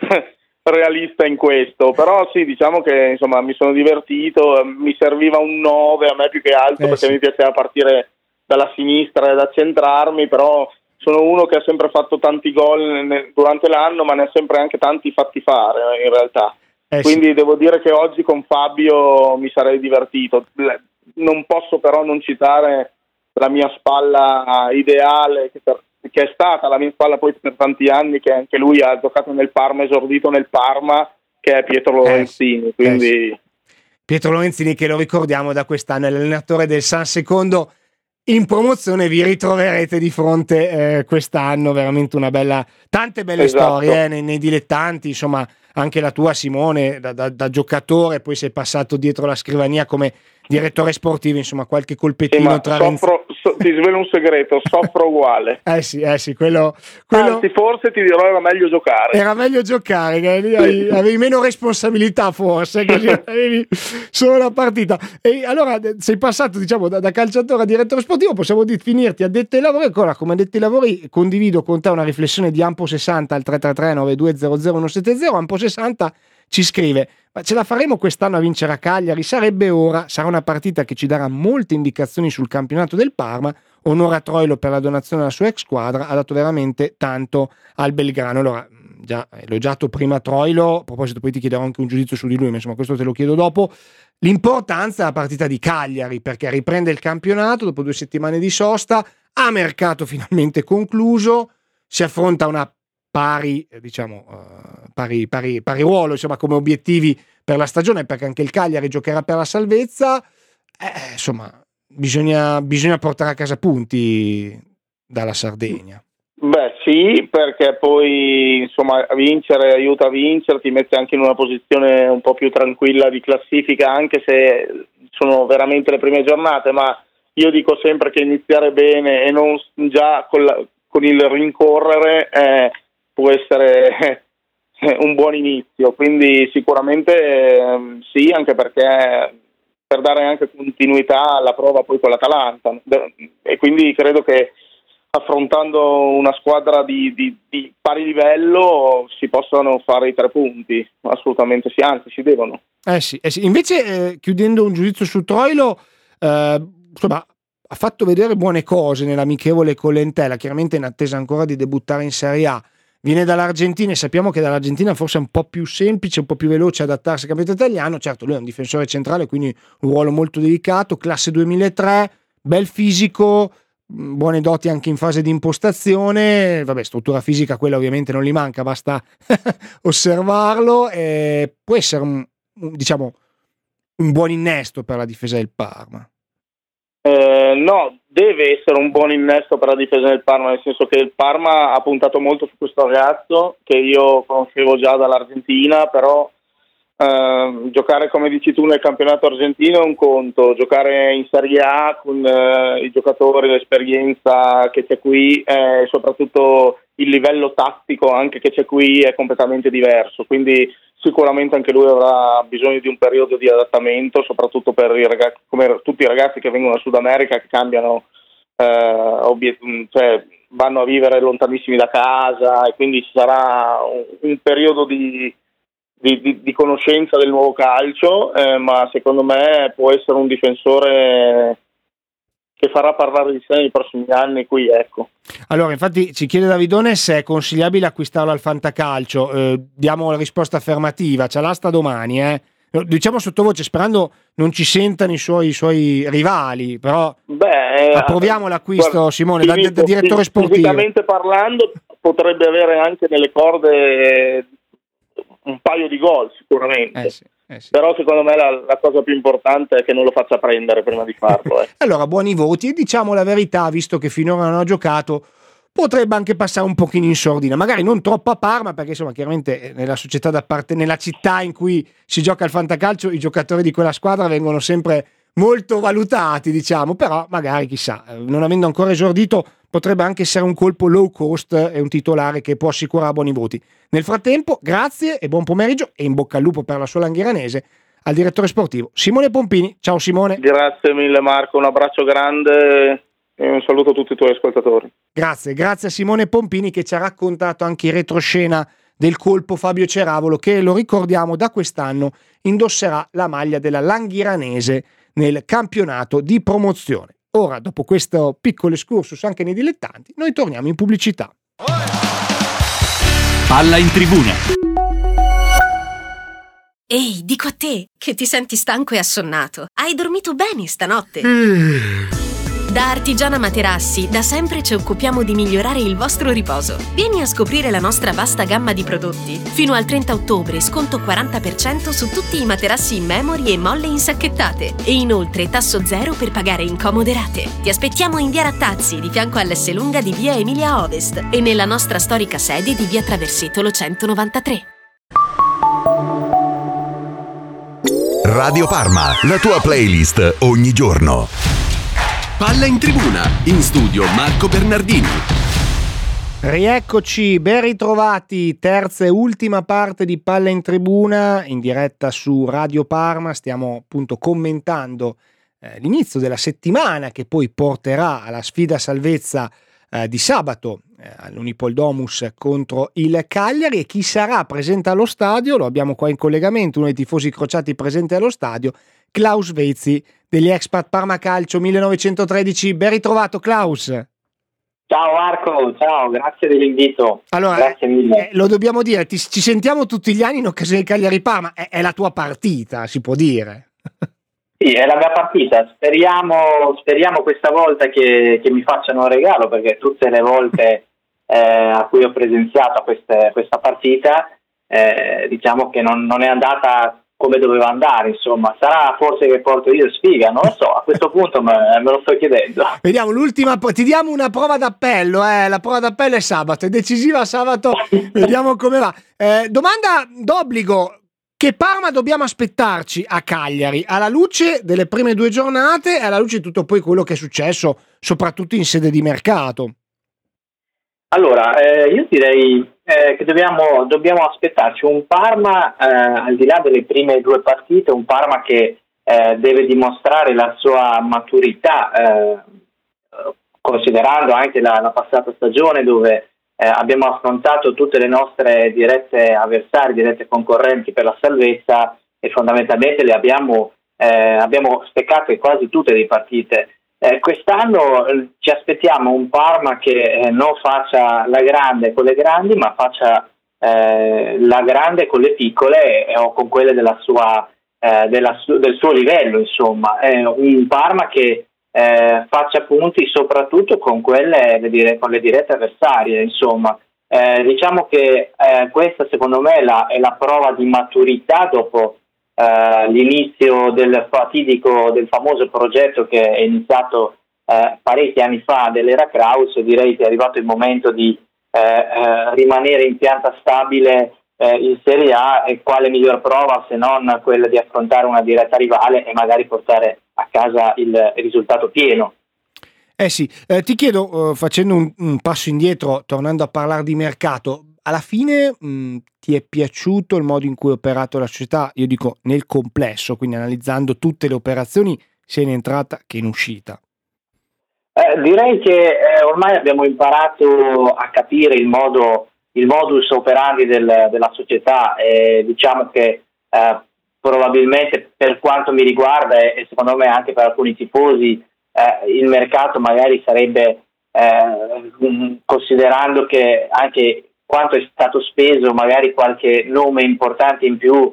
realista in questo, però sì, diciamo che insomma mi sono divertito, mi serviva un 9 a me più che altro, perché mi piaceva partire dalla sinistra ed accentrarmi, però sono uno che ha sempre fatto tanti gol durante l'anno, ma ne ha sempre anche tanti fatti fare in realtà. Quindi devo dire che oggi con Fabio mi sarei divertito. Non posso però non citare la mia spalla ideale, che è stata la mia spalla poi per tanti anni, che anche lui ha giocato nel Parma, esordito nel Parma, che è Pietro Lorenzini. Quindi Pietro Lorenzini, che lo ricordiamo da quest'anno, è l'allenatore del San Secondo in promozione. Vi ritroverete di fronte quest'anno, veramente tante belle storie nei dilettanti, insomma anche la tua, Simone, da giocatore, poi sei passato dietro la scrivania come direttore sportivo, insomma qualche colpettino tra ti svelo un segreto, soffro uguale. Sì, quello anzi, forse ti dirò era meglio giocare, avevi meno responsabilità forse, così avevi solo la partita. E allora sei passato, diciamo, da calciatore a direttore sportivo, possiamo definirti addetto ai lavori. Ancora, come addetto ai lavori, condivido con te una riflessione di Ampo 60 al 333-9200-170. Ampo 60 ci scrive: ma ce la faremo quest'anno a vincere a Cagliari? Sarebbe ora, sarà una partita che ci darà molte indicazioni sul campionato del Parma. Onore a Troilo per la donazione alla sua ex squadra, ha dato veramente tanto al Belgrano. Allora, già elogiato prima Troilo, a proposito poi ti chiederò anche un giudizio su di lui, ma insomma questo te lo chiedo dopo. L'importanza della partita di Cagliari, perché riprende il campionato dopo 2 settimane di sosta, a mercato finalmente concluso, si affronta una pari ruolo, insomma, come obiettivi per la stagione, perché anche il Cagliari giocherà per la salvezza. Insomma, bisogna portare a casa punti dalla Sardegna. Beh sì, perché poi insomma vincere aiuta a vincere, ti mette anche in una posizione un po' più tranquilla di classifica, anche se sono veramente le prime giornate, ma io dico sempre che iniziare bene e non già con il rincorrere può essere un buon inizio, quindi sicuramente sì, anche perché per dare anche continuità alla prova poi con l'Atalanta, e quindi credo che affrontando una squadra di pari livello si possano fare i 3 punti, assolutamente sì, anzi si devono. Sì. Invece chiudendo un giudizio su Troilo, insomma ha fatto vedere buone cose nell'amichevole con l'Entella, chiaramente in attesa ancora di debuttare in Serie A. Viene dall'Argentina e sappiamo che dall'Argentina forse è un po' più semplice, un po' più veloce adattarsi al campionato italiano. Certo, lui è un difensore centrale, quindi un ruolo molto delicato, classe 2003, bel fisico, buone doti anche in fase di impostazione. Vabbè, struttura fisica quella ovviamente non gli manca, basta osservarlo. Può essere un buon innesto per la difesa del Parma. No, deve essere un buon innesto per la difesa del Parma, nel senso che il Parma ha puntato molto su questo ragazzo che io conoscevo già dall'Argentina, però giocare, come dici tu, nel campionato argentino è un conto, giocare in Serie A con i giocatori, l'esperienza che c'è qui e soprattutto il livello tattico anche che c'è qui è completamente diverso, quindi sicuramente anche lui avrà bisogno di un periodo di adattamento, soprattutto per i ragazzi, come tutti i ragazzi che vengono da Sud America, che cambiano, cioè vanno a vivere lontanissimi da casa, e quindi ci sarà un periodo di conoscenza del nuovo calcio, ma secondo me può essere un difensore che farà parlare di sé nei prossimi anni qui, ecco. Allora, infatti ci chiede Davidone se è consigliabile acquistarlo al Fantacalcio. Diamo la risposta affermativa, c'è l'asta domani, diciamo sottovoce, sperando non ci sentano i suoi rivali, però approviamo l'acquisto, guarda, Simone, da direttore sportivo. Fisicamente parlando potrebbe avere anche nelle corde un paio di gol sicuramente. Sì. Però secondo me la cosa più importante è che non lo faccia prendere prima di farlo. Allora, buoni voti, e diciamo la verità, visto che finora non ha giocato, potrebbe anche passare un pochino in sordina, magari non troppo a Parma, perché insomma chiaramente nella società nella città in cui si gioca il fantacalcio i giocatori di quella squadra vengono sempre molto valutati, diciamo, però magari chissà, non avendo ancora esordito potrebbe anche essere un colpo low cost e un titolare che può assicurare buoni voti. Nel frattempo, grazie e buon pomeriggio, e in bocca al lupo per la sua Langhiranese al direttore sportivo Simone Pompini. Ciao Simone. Grazie mille Marco, un abbraccio grande e un saluto a tutti i tuoi ascoltatori. Grazie a Simone Pompini, che ci ha raccontato anche in retroscena del colpo Fabio Ceravolo, che lo ricordiamo da quest'anno indosserà la maglia della Langhiranese nel campionato di promozione. Ora, dopo questo piccolo excursus anche nei dilettanti, noi torniamo in pubblicità. Palla in tribuna. Ehi, dico a te, che ti senti stanco e assonnato. Hai dormito bene stanotte? Da Artigiana Materassi da sempre ci occupiamo di migliorare il vostro riposo. Vieni a scoprire la nostra vasta gamma di prodotti. Fino al 30 ottobre sconto 40% su tutti i materassi in memory e molle insacchettate. E inoltre tasso zero per pagare in comode rate. Ti aspettiamo in via Rattazzi, di fianco all'S Lunga di via Emilia Ovest, e nella nostra storica sede di via Traversetolo 193. Radio Parma, la tua playlist ogni giorno. Palla in tribuna, in studio Marco Bernardini. Rieccoci, ben ritrovati, terza e ultima parte di Palla in tribuna in diretta su Radio Parma. Stiamo appunto commentando l'inizio della settimana che poi porterà alla sfida salvezza di sabato all'Unipol-Domus contro il Cagliari, e chi sarà presente allo stadio, lo abbiamo qua in collegamento, uno dei tifosi crociati presente allo stadio, Klaus Vezzi degli Expat Parma Calcio 1913. Ben ritrovato Klaus. Ciao Marco, ciao, grazie dell'invito. Allora, grazie mille. Lo dobbiamo dire, ci sentiamo tutti gli anni in occasione del Cagliari Parma, è la tua partita, si può dire. Sì, è la mia partita, speriamo questa volta che mi facciano un regalo, perché tutte le volte a cui ho presenziato questa partita diciamo che non è andata come doveva andare, insomma. Sarà forse che porto io sfiga, non lo so, a questo punto me lo sto chiedendo. Vediamo l'ultima, ti diamo una prova d'appello, la prova d'appello è sabato, è decisiva sabato, vediamo come va. Domanda d'obbligo: che Parma dobbiamo aspettarci a Cagliari alla luce delle prime 2 giornate e alla luce di tutto poi quello che è successo soprattutto in sede di mercato? Allora, io direi che dobbiamo aspettarci un Parma, al di là delle prime 2 partite, un Parma che deve dimostrare la sua maturità, considerando anche la passata stagione, dove abbiamo affrontato tutte le nostre dirette avversarie, dirette concorrenti per la salvezza, e fondamentalmente le abbiamo speccate quasi tutte le partite. Quest'anno ci aspettiamo un Parma che non faccia la grande con le grandi, ma faccia la grande con le piccole o con quelle del suo livello, insomma. Un Parma che faccia punti soprattutto con con le dirette avversarie, insomma. Diciamo che questa secondo me è la prova di maturità dopo l'inizio del famoso progetto che è iniziato parecchi anni fa dell'era Kraus. Direi che è arrivato il momento di rimanere in pianta stabile in Serie A, e quale miglior prova se non quella di affrontare una diretta rivale e magari portare a casa il risultato pieno. Sì, ti chiedo, facendo un passo indietro, tornando a parlare di mercato, alla fine ti è piaciuto il modo in cui ha operato la società? Io dico nel complesso, quindi analizzando tutte le operazioni sia in entrata che in uscita. Direi che ormai abbiamo imparato a capire il modus operandi della società, e diciamo che probabilmente, per quanto mi riguarda e secondo me anche per alcuni tifosi, il mercato magari sarebbe, considerando che anche quanto è stato speso, magari qualche nome importante in più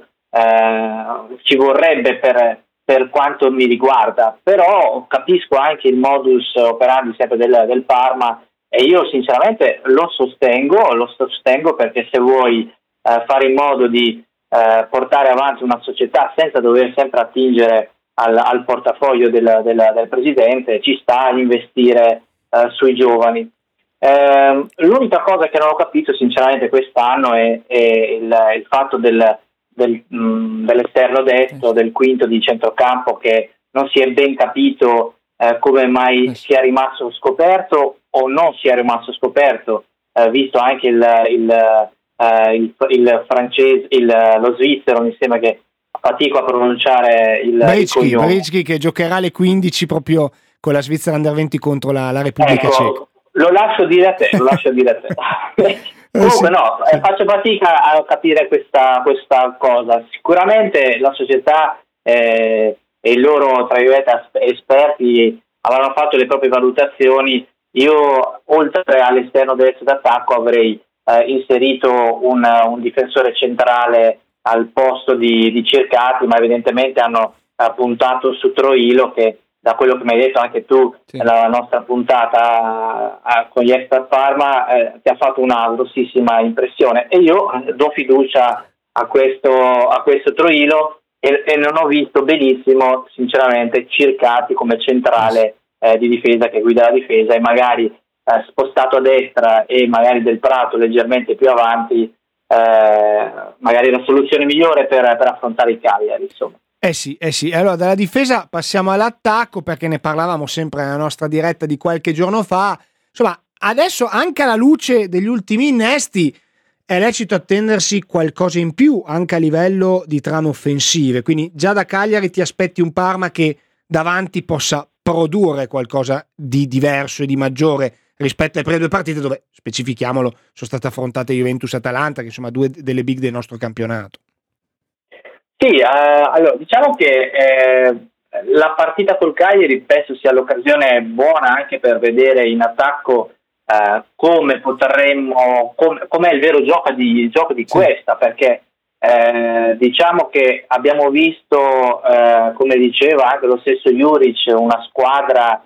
ci vorrebbe per quanto mi riguarda, però capisco anche il modus operandi sempre del Parma, e io sinceramente lo sostengo perché se vuoi fare in modo di portare avanti una società senza dover sempre attingere al portafoglio del presidente, ci sta a investire sui giovani. L'unica cosa che non ho capito sinceramente quest'anno è il fatto dell'esterno destro, del quinto di centrocampo, che non si è ben capito come mai sia rimasto scoperto o non sia rimasto scoperto, visto anche il francese, lo svizzero, mi sembra che fatico a pronunciare il cognome. Britsky, che giocherà alle 15 proprio con la Svizzera Under 20 contro la Repubblica Ceca. Lo lascio dire a te. Comunque faccio fatica a capire questa cosa. Sicuramente la società e i loro, tra virgolette, esperti avranno fatto le proprie valutazioni. Io, oltre all'esterno destro d'attacco, avrei inserito un difensore centrale al posto di Cercati, ma evidentemente hanno puntato su Troilo, che da quello che mi hai detto anche tu nella nostra puntata con gli Expert Parma ti ha fatto una grossissima impressione, e io do fiducia a questo Troilo e non ho visto benissimo sinceramente Cercati come centrale di difesa, che guida la difesa, e magari spostato a destra e magari Del Prato leggermente più avanti, magari la soluzione migliore per affrontare il Cagliari, insomma. Sì. Allora, dalla difesa passiamo all'attacco, perché ne parlavamo sempre nella nostra diretta di qualche giorno fa. Insomma, adesso, anche alla luce degli ultimi innesti, è lecito attendersi qualcosa in più anche a livello di trame offensive. Quindi già da Cagliari ti aspetti un Parma che davanti possa produrre qualcosa di diverso e di maggiore rispetto alle prime due partite, dove, specifichiamolo, sono state affrontate Juventus e Atalanta, che insomma due delle big del nostro campionato. Sì, allora diciamo che la partita col Cagliari penso sia l'occasione buona anche per vedere in attacco come potremmo, com'è il vero gioco di questa, perché diciamo che abbiamo visto, come diceva anche lo stesso Juric, una squadra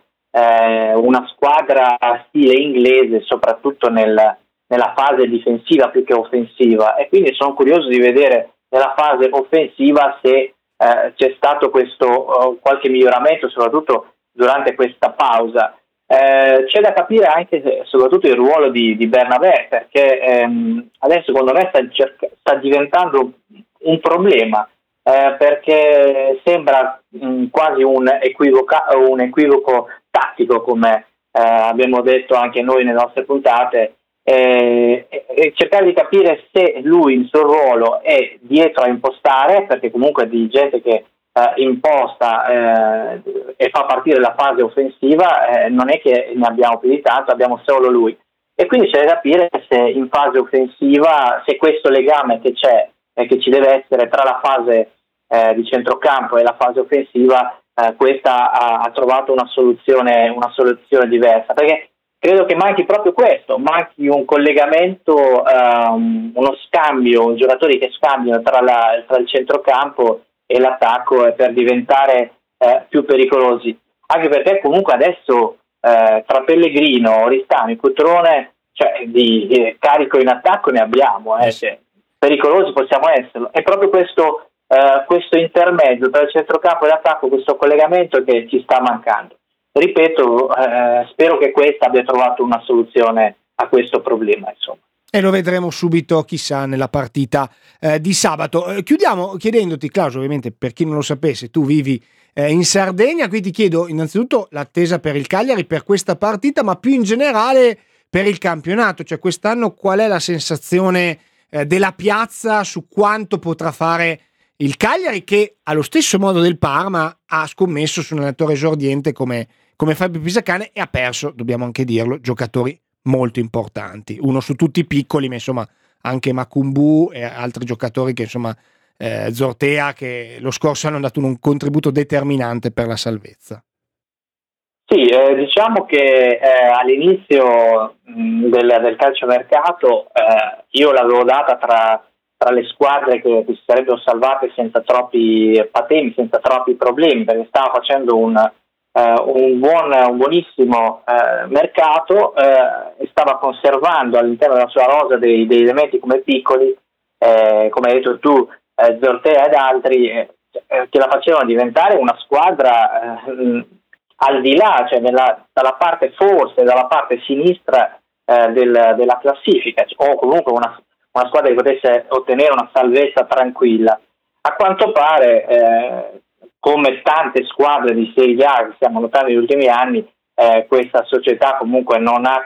stile inglese, soprattutto nella fase difensiva più che offensiva, e quindi sono curioso di vedere nella fase offensiva se c'è stato questo qualche miglioramento, soprattutto durante questa pausa. C'è da capire anche soprattutto il ruolo di Bernabé, perché adesso secondo me sta diventando un problema, perché sembra quasi un equivoco tattico, come abbiamo detto anche noi nelle nostre puntate, e cercare di capire se lui il suo ruolo è dietro a impostare, perché comunque è di gente che imposta e fa partire la fase offensiva, non è che ne abbiamo più di tanto, abbiamo solo lui, e quindi c'è da capire se in fase offensiva, se questo legame che c'è e che ci deve essere tra la fase di centrocampo e la fase offensiva, questa ha trovato una soluzione diversa, perché credo che manchi proprio questo, manchi un collegamento, uno scambio, giocatori che scambiano tra il centrocampo e l'attacco per diventare più pericolosi, anche perché comunque adesso tra Pellegrino, Oristano, Cutrone, cioè di carico in attacco ne abbiamo, cioè, pericolosi possiamo esserlo, è proprio questo intermezzo tra il centrocampo e l'attacco, questo collegamento che ci sta mancando. Ripeto, spero che questa abbia trovato una soluzione a questo problema, insomma. E lo vedremo subito, chissà, nella partita di sabato. Chiudiamo chiedendoti, Claudio, ovviamente, per chi non lo sapesse, tu vivi in Sardegna, quindi ti chiedo innanzitutto l'attesa per il Cagliari per questa partita, ma più in generale per il campionato, cioè quest'anno qual è la sensazione della piazza su quanto potrà fare il Cagliari, che allo stesso modo del Parma ha scommesso su un allenatore esordiente come Fabio Pisacane e ha perso, dobbiamo anche dirlo, giocatori molto importanti, uno su tutti i piccoli, ma insomma anche Macumbu e altri giocatori che insomma Zortea, che lo scorso anno hanno dato un contributo determinante per la salvezza. Sì, diciamo che all'inizio del calciomercato io l'avevo data tra le squadre che si sarebbero salvate senza troppi patemi, senza troppi problemi, perché stava facendo un buonissimo mercato, e stava conservando all'interno della sua rosa dei elementi come piccoli, come hai detto tu, Zortea ed altri, che la facevano diventare una squadra al di là, cioè dalla parte sinistra della classifica, o comunque una squadra che potesse ottenere una salvezza tranquilla. A quanto pare, come tante squadre di Serie A che stiamo notando negli ultimi anni, questa società comunque non ha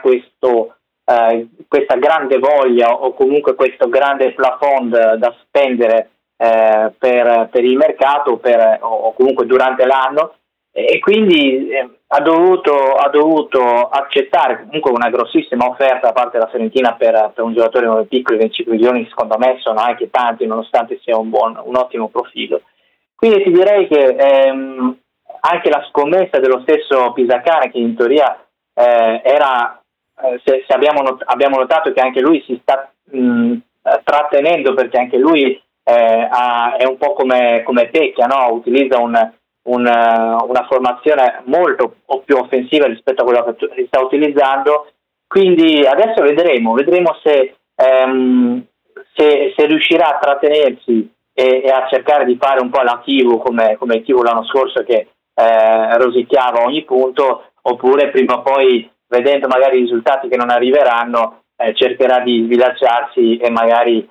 questa grande voglia o comunque questo grande plafond da spendere per il mercato o comunque durante l'anno, e quindi ha dovuto accettare comunque una grossissima offerta da parte della Fiorentina per un giocatore come Piccoli. 25 milioni secondo me sono anche tanti, nonostante sia un ottimo profilo. Quindi ti direi che anche la scommessa dello stesso Pisacane, che in teoria era, se abbiamo notato che anche lui si sta trattenendo, perché anche lui è un po' come Pecchia, no? Utilizza una formazione molto più offensiva rispetto a quella che si sta utilizzando, quindi adesso vedremo se riuscirà a trattenersi e a cercare di fare un po' la Kivu come il Kivu l'anno scorso, che rosicchiava a ogni punto, oppure prima o poi, vedendo magari i risultati che non arriveranno, cercherà di sbilanciarsi e magari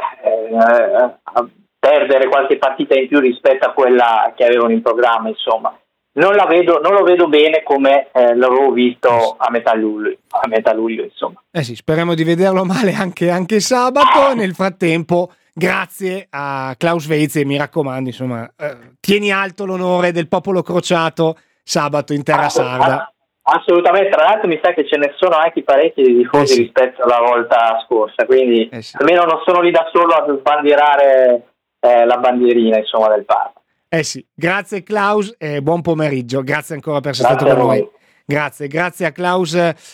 perdere qualche partita in più rispetto a quella che avevano in programma. Insomma, non lo vedo bene come l'avevo visto a metà luglio, insomma. Sì, speriamo di vederlo male anche sabato. Nel frattempo, grazie a Klaus Vezzi, e mi raccomando, insomma, tieni alto l'onore del popolo crociato sabato in terra sarda. Assolutamente, tra l'altro mi sa che ce ne sono anche parecchi di tifosi rispetto alla volta scorsa, quindi almeno non sono lì da solo a sbandierare la bandierina, insomma, del Parma. Sì, grazie Klaus e buon pomeriggio, grazie ancora per essere stato con noi. Grazie a Klaus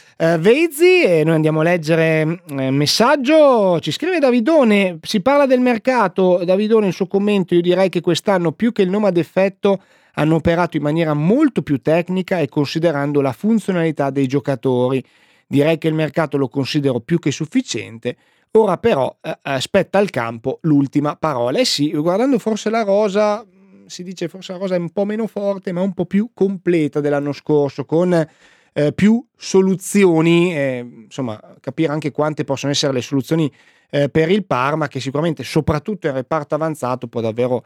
Vezzi, e noi andiamo a leggere messaggio. Ci scrive Davidone, si parla del mercato. Davidone, il suo commento: io direi che quest'anno più che il nome ad effetto hanno operato in maniera molto più tecnica e considerando la funzionalità dei giocatori. Direi che il mercato lo considero più che sufficiente. Ora però aspetta al campo l'ultima parola. Sì, guardando forse la rosa, si dice forse la rosa è un po' meno forte, ma un po' più completa dell'anno scorso, con più soluzioni, insomma, capire anche quante possono essere le soluzioni per il Parma, che sicuramente soprattutto in reparto avanzato può davvero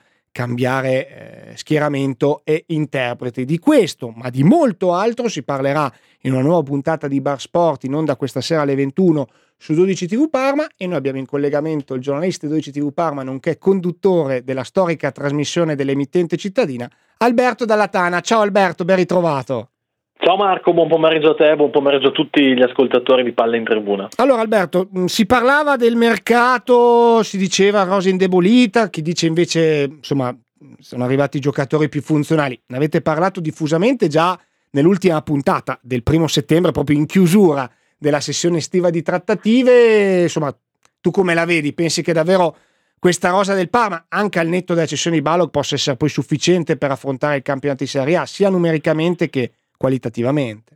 cambiare schieramento e interpreti. Di questo, ma di molto altro, si parlerà in una nuova puntata di Bar Sport, in onda questa sera alle 21 su 12 TV Parma, e noi abbiamo in collegamento il giornalista di 12 TV Parma, nonché conduttore della storica trasmissione dell'emittente cittadina, Alberto Dalla Tana. Ciao Alberto, ben ritrovato. Ciao Marco, buon pomeriggio a te, buon pomeriggio a tutti gli ascoltatori di Palla in Tribuna. Allora Alberto, si parlava del mercato, si diceva rosa indebolita, chi dice invece, insomma, sono arrivati i giocatori più funzionali. Ne avete parlato diffusamente già nell'ultima puntata del 1 settembre, proprio in chiusura della sessione estiva di trattative. Insomma, tu come la vedi? Pensi che davvero questa rosa del Parma, anche al netto della cessione di Balog, possa essere poi sufficiente per affrontare il campionato di Serie A, sia numericamente che qualitativamente?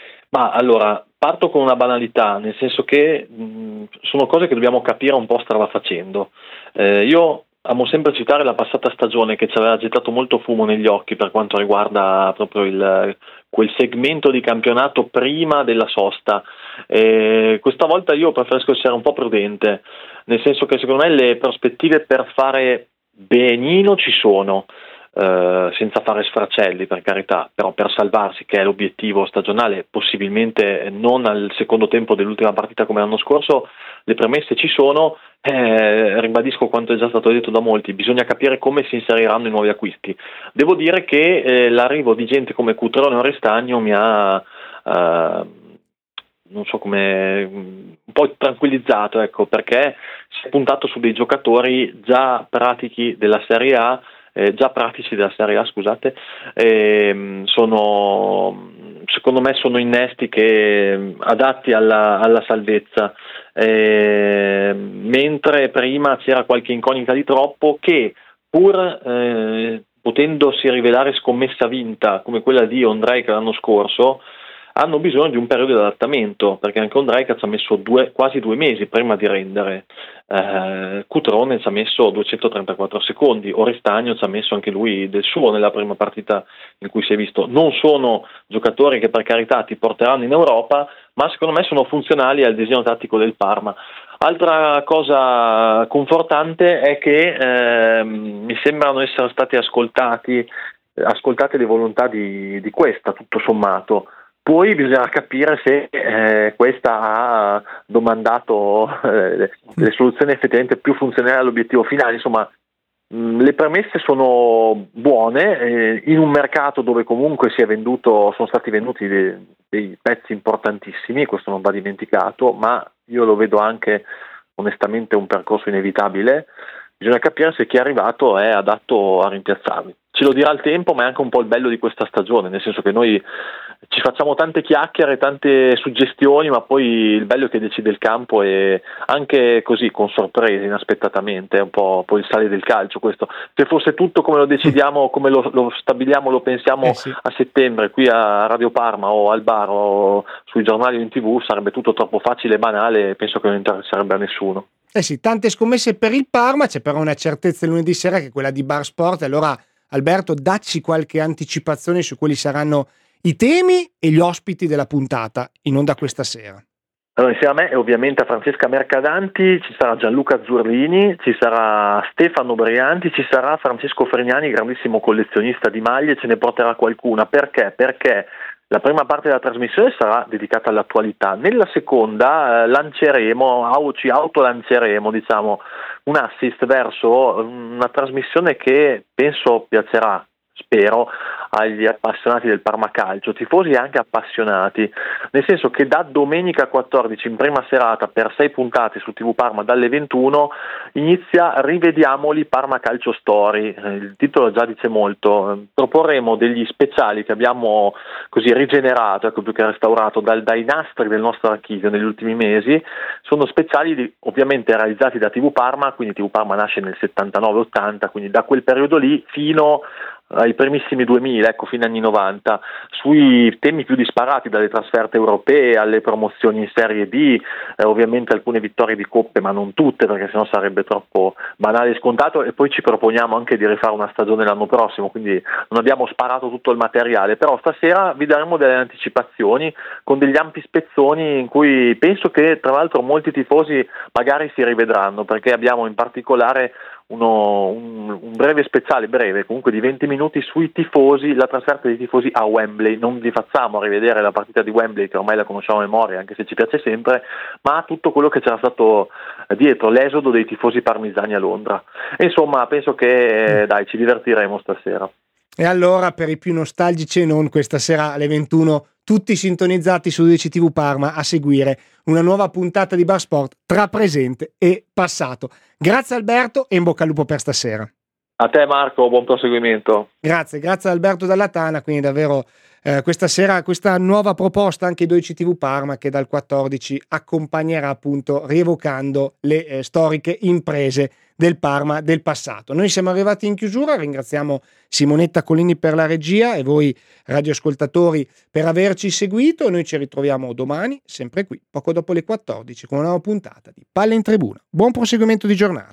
Ma allora, parto con una banalità, nel senso che sono cose che dobbiamo capire un po' strada facendo. Io amo sempre citare la passata stagione, che ci aveva gettato molto fumo negli occhi per quanto riguarda proprio quel segmento di campionato prima della sosta. Questa volta io preferisco essere un po' prudente, nel senso che secondo me le prospettive per fare benino ci sono, senza fare sfracelli, per carità, però per salvarsi, che è l'obiettivo stagionale, possibilmente non al secondo tempo dell'ultima partita come l'anno scorso, le premesse ci sono. Ribadisco quanto è già stato detto da molti: bisogna capire come si inseriranno i nuovi acquisti. Devo dire che l'arrivo di gente come Cutrone o Restagno mi ha non so come, un po' tranquillizzato, ecco, perché si è puntato su dei giocatori già pratici della Serie A, scusate, secondo me sono innesti che adatti alla salvezza, mentre prima c'era qualche incognita di troppo che, pur potendosi rivelare scommessa vinta come quella di Ondrejka l'anno scorso, hanno bisogno di un periodo di adattamento, perché anche Ondrejka ci ha messo quasi 2 mesi prima di rendere. Cutrone ci ha messo 234 secondi, Oristagno ci ha messo anche lui del suo nella prima partita in cui si è visto. Non sono giocatori che per carità ti porteranno in Europa, ma secondo me sono funzionali al disegno tattico del Parma. Altra cosa confortante è che mi sembrano essere state ascoltate le volontà di Questa, tutto sommato. Poi bisogna capire se Questa ha domandato le soluzioni effettivamente più funzionali all'obiettivo finale. Insomma, le premesse sono buone, in un mercato dove comunque sono stati venduti dei pezzi importantissimi, questo non va dimenticato, ma io lo vedo anche onestamente un percorso inevitabile. Bisogna capire se chi è arrivato è adatto a rimpiazzarli. ce lo dirà il tempo, ma è anche un po' il bello di questa stagione, nel senso che noi ci facciamo tante chiacchiere, tante suggestioni, ma poi il bello è che decide il campo, e anche così con sorprese, inaspettatamente, è un po' il sale del calcio questo. Se fosse tutto come lo decidiamo, come lo stabiliamo, lo pensiamo a settembre qui a Radio Parma o al bar o sui giornali o in TV, sarebbe tutto troppo facile e banale, e penso che non interesserebbe a nessuno. Sì, tante scommesse per il Parma, c'è però una certezza il lunedì sera che è quella di Bar Sport. Allora Alberto, dacci qualche anticipazione su quali saranno i temi e gli ospiti della puntata in onda questa sera. Allora, insieme a me e ovviamente a Francesca Mercadanti ci sarà Gianluca Zurlini, ci sarà Stefano Brianti, ci sarà Francesco Fregnani, grandissimo collezionista di maglie, ce ne porterà qualcuna. Perché? Perché la prima parte della trasmissione sarà dedicata all'attualità, nella seconda ci autolanceremo, diciamo, un assist verso una trasmissione che penso piacerà, spero, agli appassionati del Parma Calcio, tifosi e anche appassionati, nel senso che da domenica 14 in prima serata per 6 puntate su TV Parma dalle 21 inizia Rivediamoli Parma Calcio Story. Il titolo già dice molto. Proporremo degli speciali che abbiamo così rigenerato, più che restaurato dai nastri del nostro archivio negli ultimi mesi. Sono speciali ovviamente realizzati da TV Parma, quindi TV Parma nasce nel 79-80, quindi da quel periodo lì fino ai primissimi 2000, fino agli anni 90, sui temi più disparati, dalle trasferte europee alle promozioni in Serie B, ovviamente alcune vittorie di coppe, ma non tutte, perché sennò sarebbe troppo banale e scontato, e poi ci proponiamo anche di rifare una stagione l'anno prossimo, quindi non abbiamo sparato tutto il materiale, però stasera vi daremo delle anticipazioni con degli ampi spezzoni in cui penso che tra l'altro molti tifosi magari si rivedranno, perché abbiamo in particolare un breve speciale, comunque di 20 minuti sui tifosi, la trasferta dei tifosi a Wembley. Non vi facciamo rivedere la partita di Wembley, che ormai la conosciamo a memoria, anche se ci piace sempre, ma tutto quello che c'era stato dietro l'esodo dei tifosi parmisani a Londra. E insomma, penso che ci divertiremo stasera. E allora, per i più nostalgici e non, questa sera alle 21 tutti sintonizzati su 12 TV Parma a seguire una nuova puntata di Bar Sport tra presente e passato. Grazie Alberto e in bocca al lupo per stasera. A te Marco, buon proseguimento. Grazie Alberto Dalla Tana, quindi davvero questa sera questa nuova proposta anche 12 TV Parma, che dal 14 accompagnerà appunto rievocando le storiche imprese del Parma del passato. Noi siamo arrivati in chiusura, ringraziamo Simonetta Colini per la regia e voi radioascoltatori per averci seguito. Noi ci ritroviamo domani sempre qui poco dopo le 14 con una nuova puntata di Palla in Tribuna. Buon proseguimento di giornata.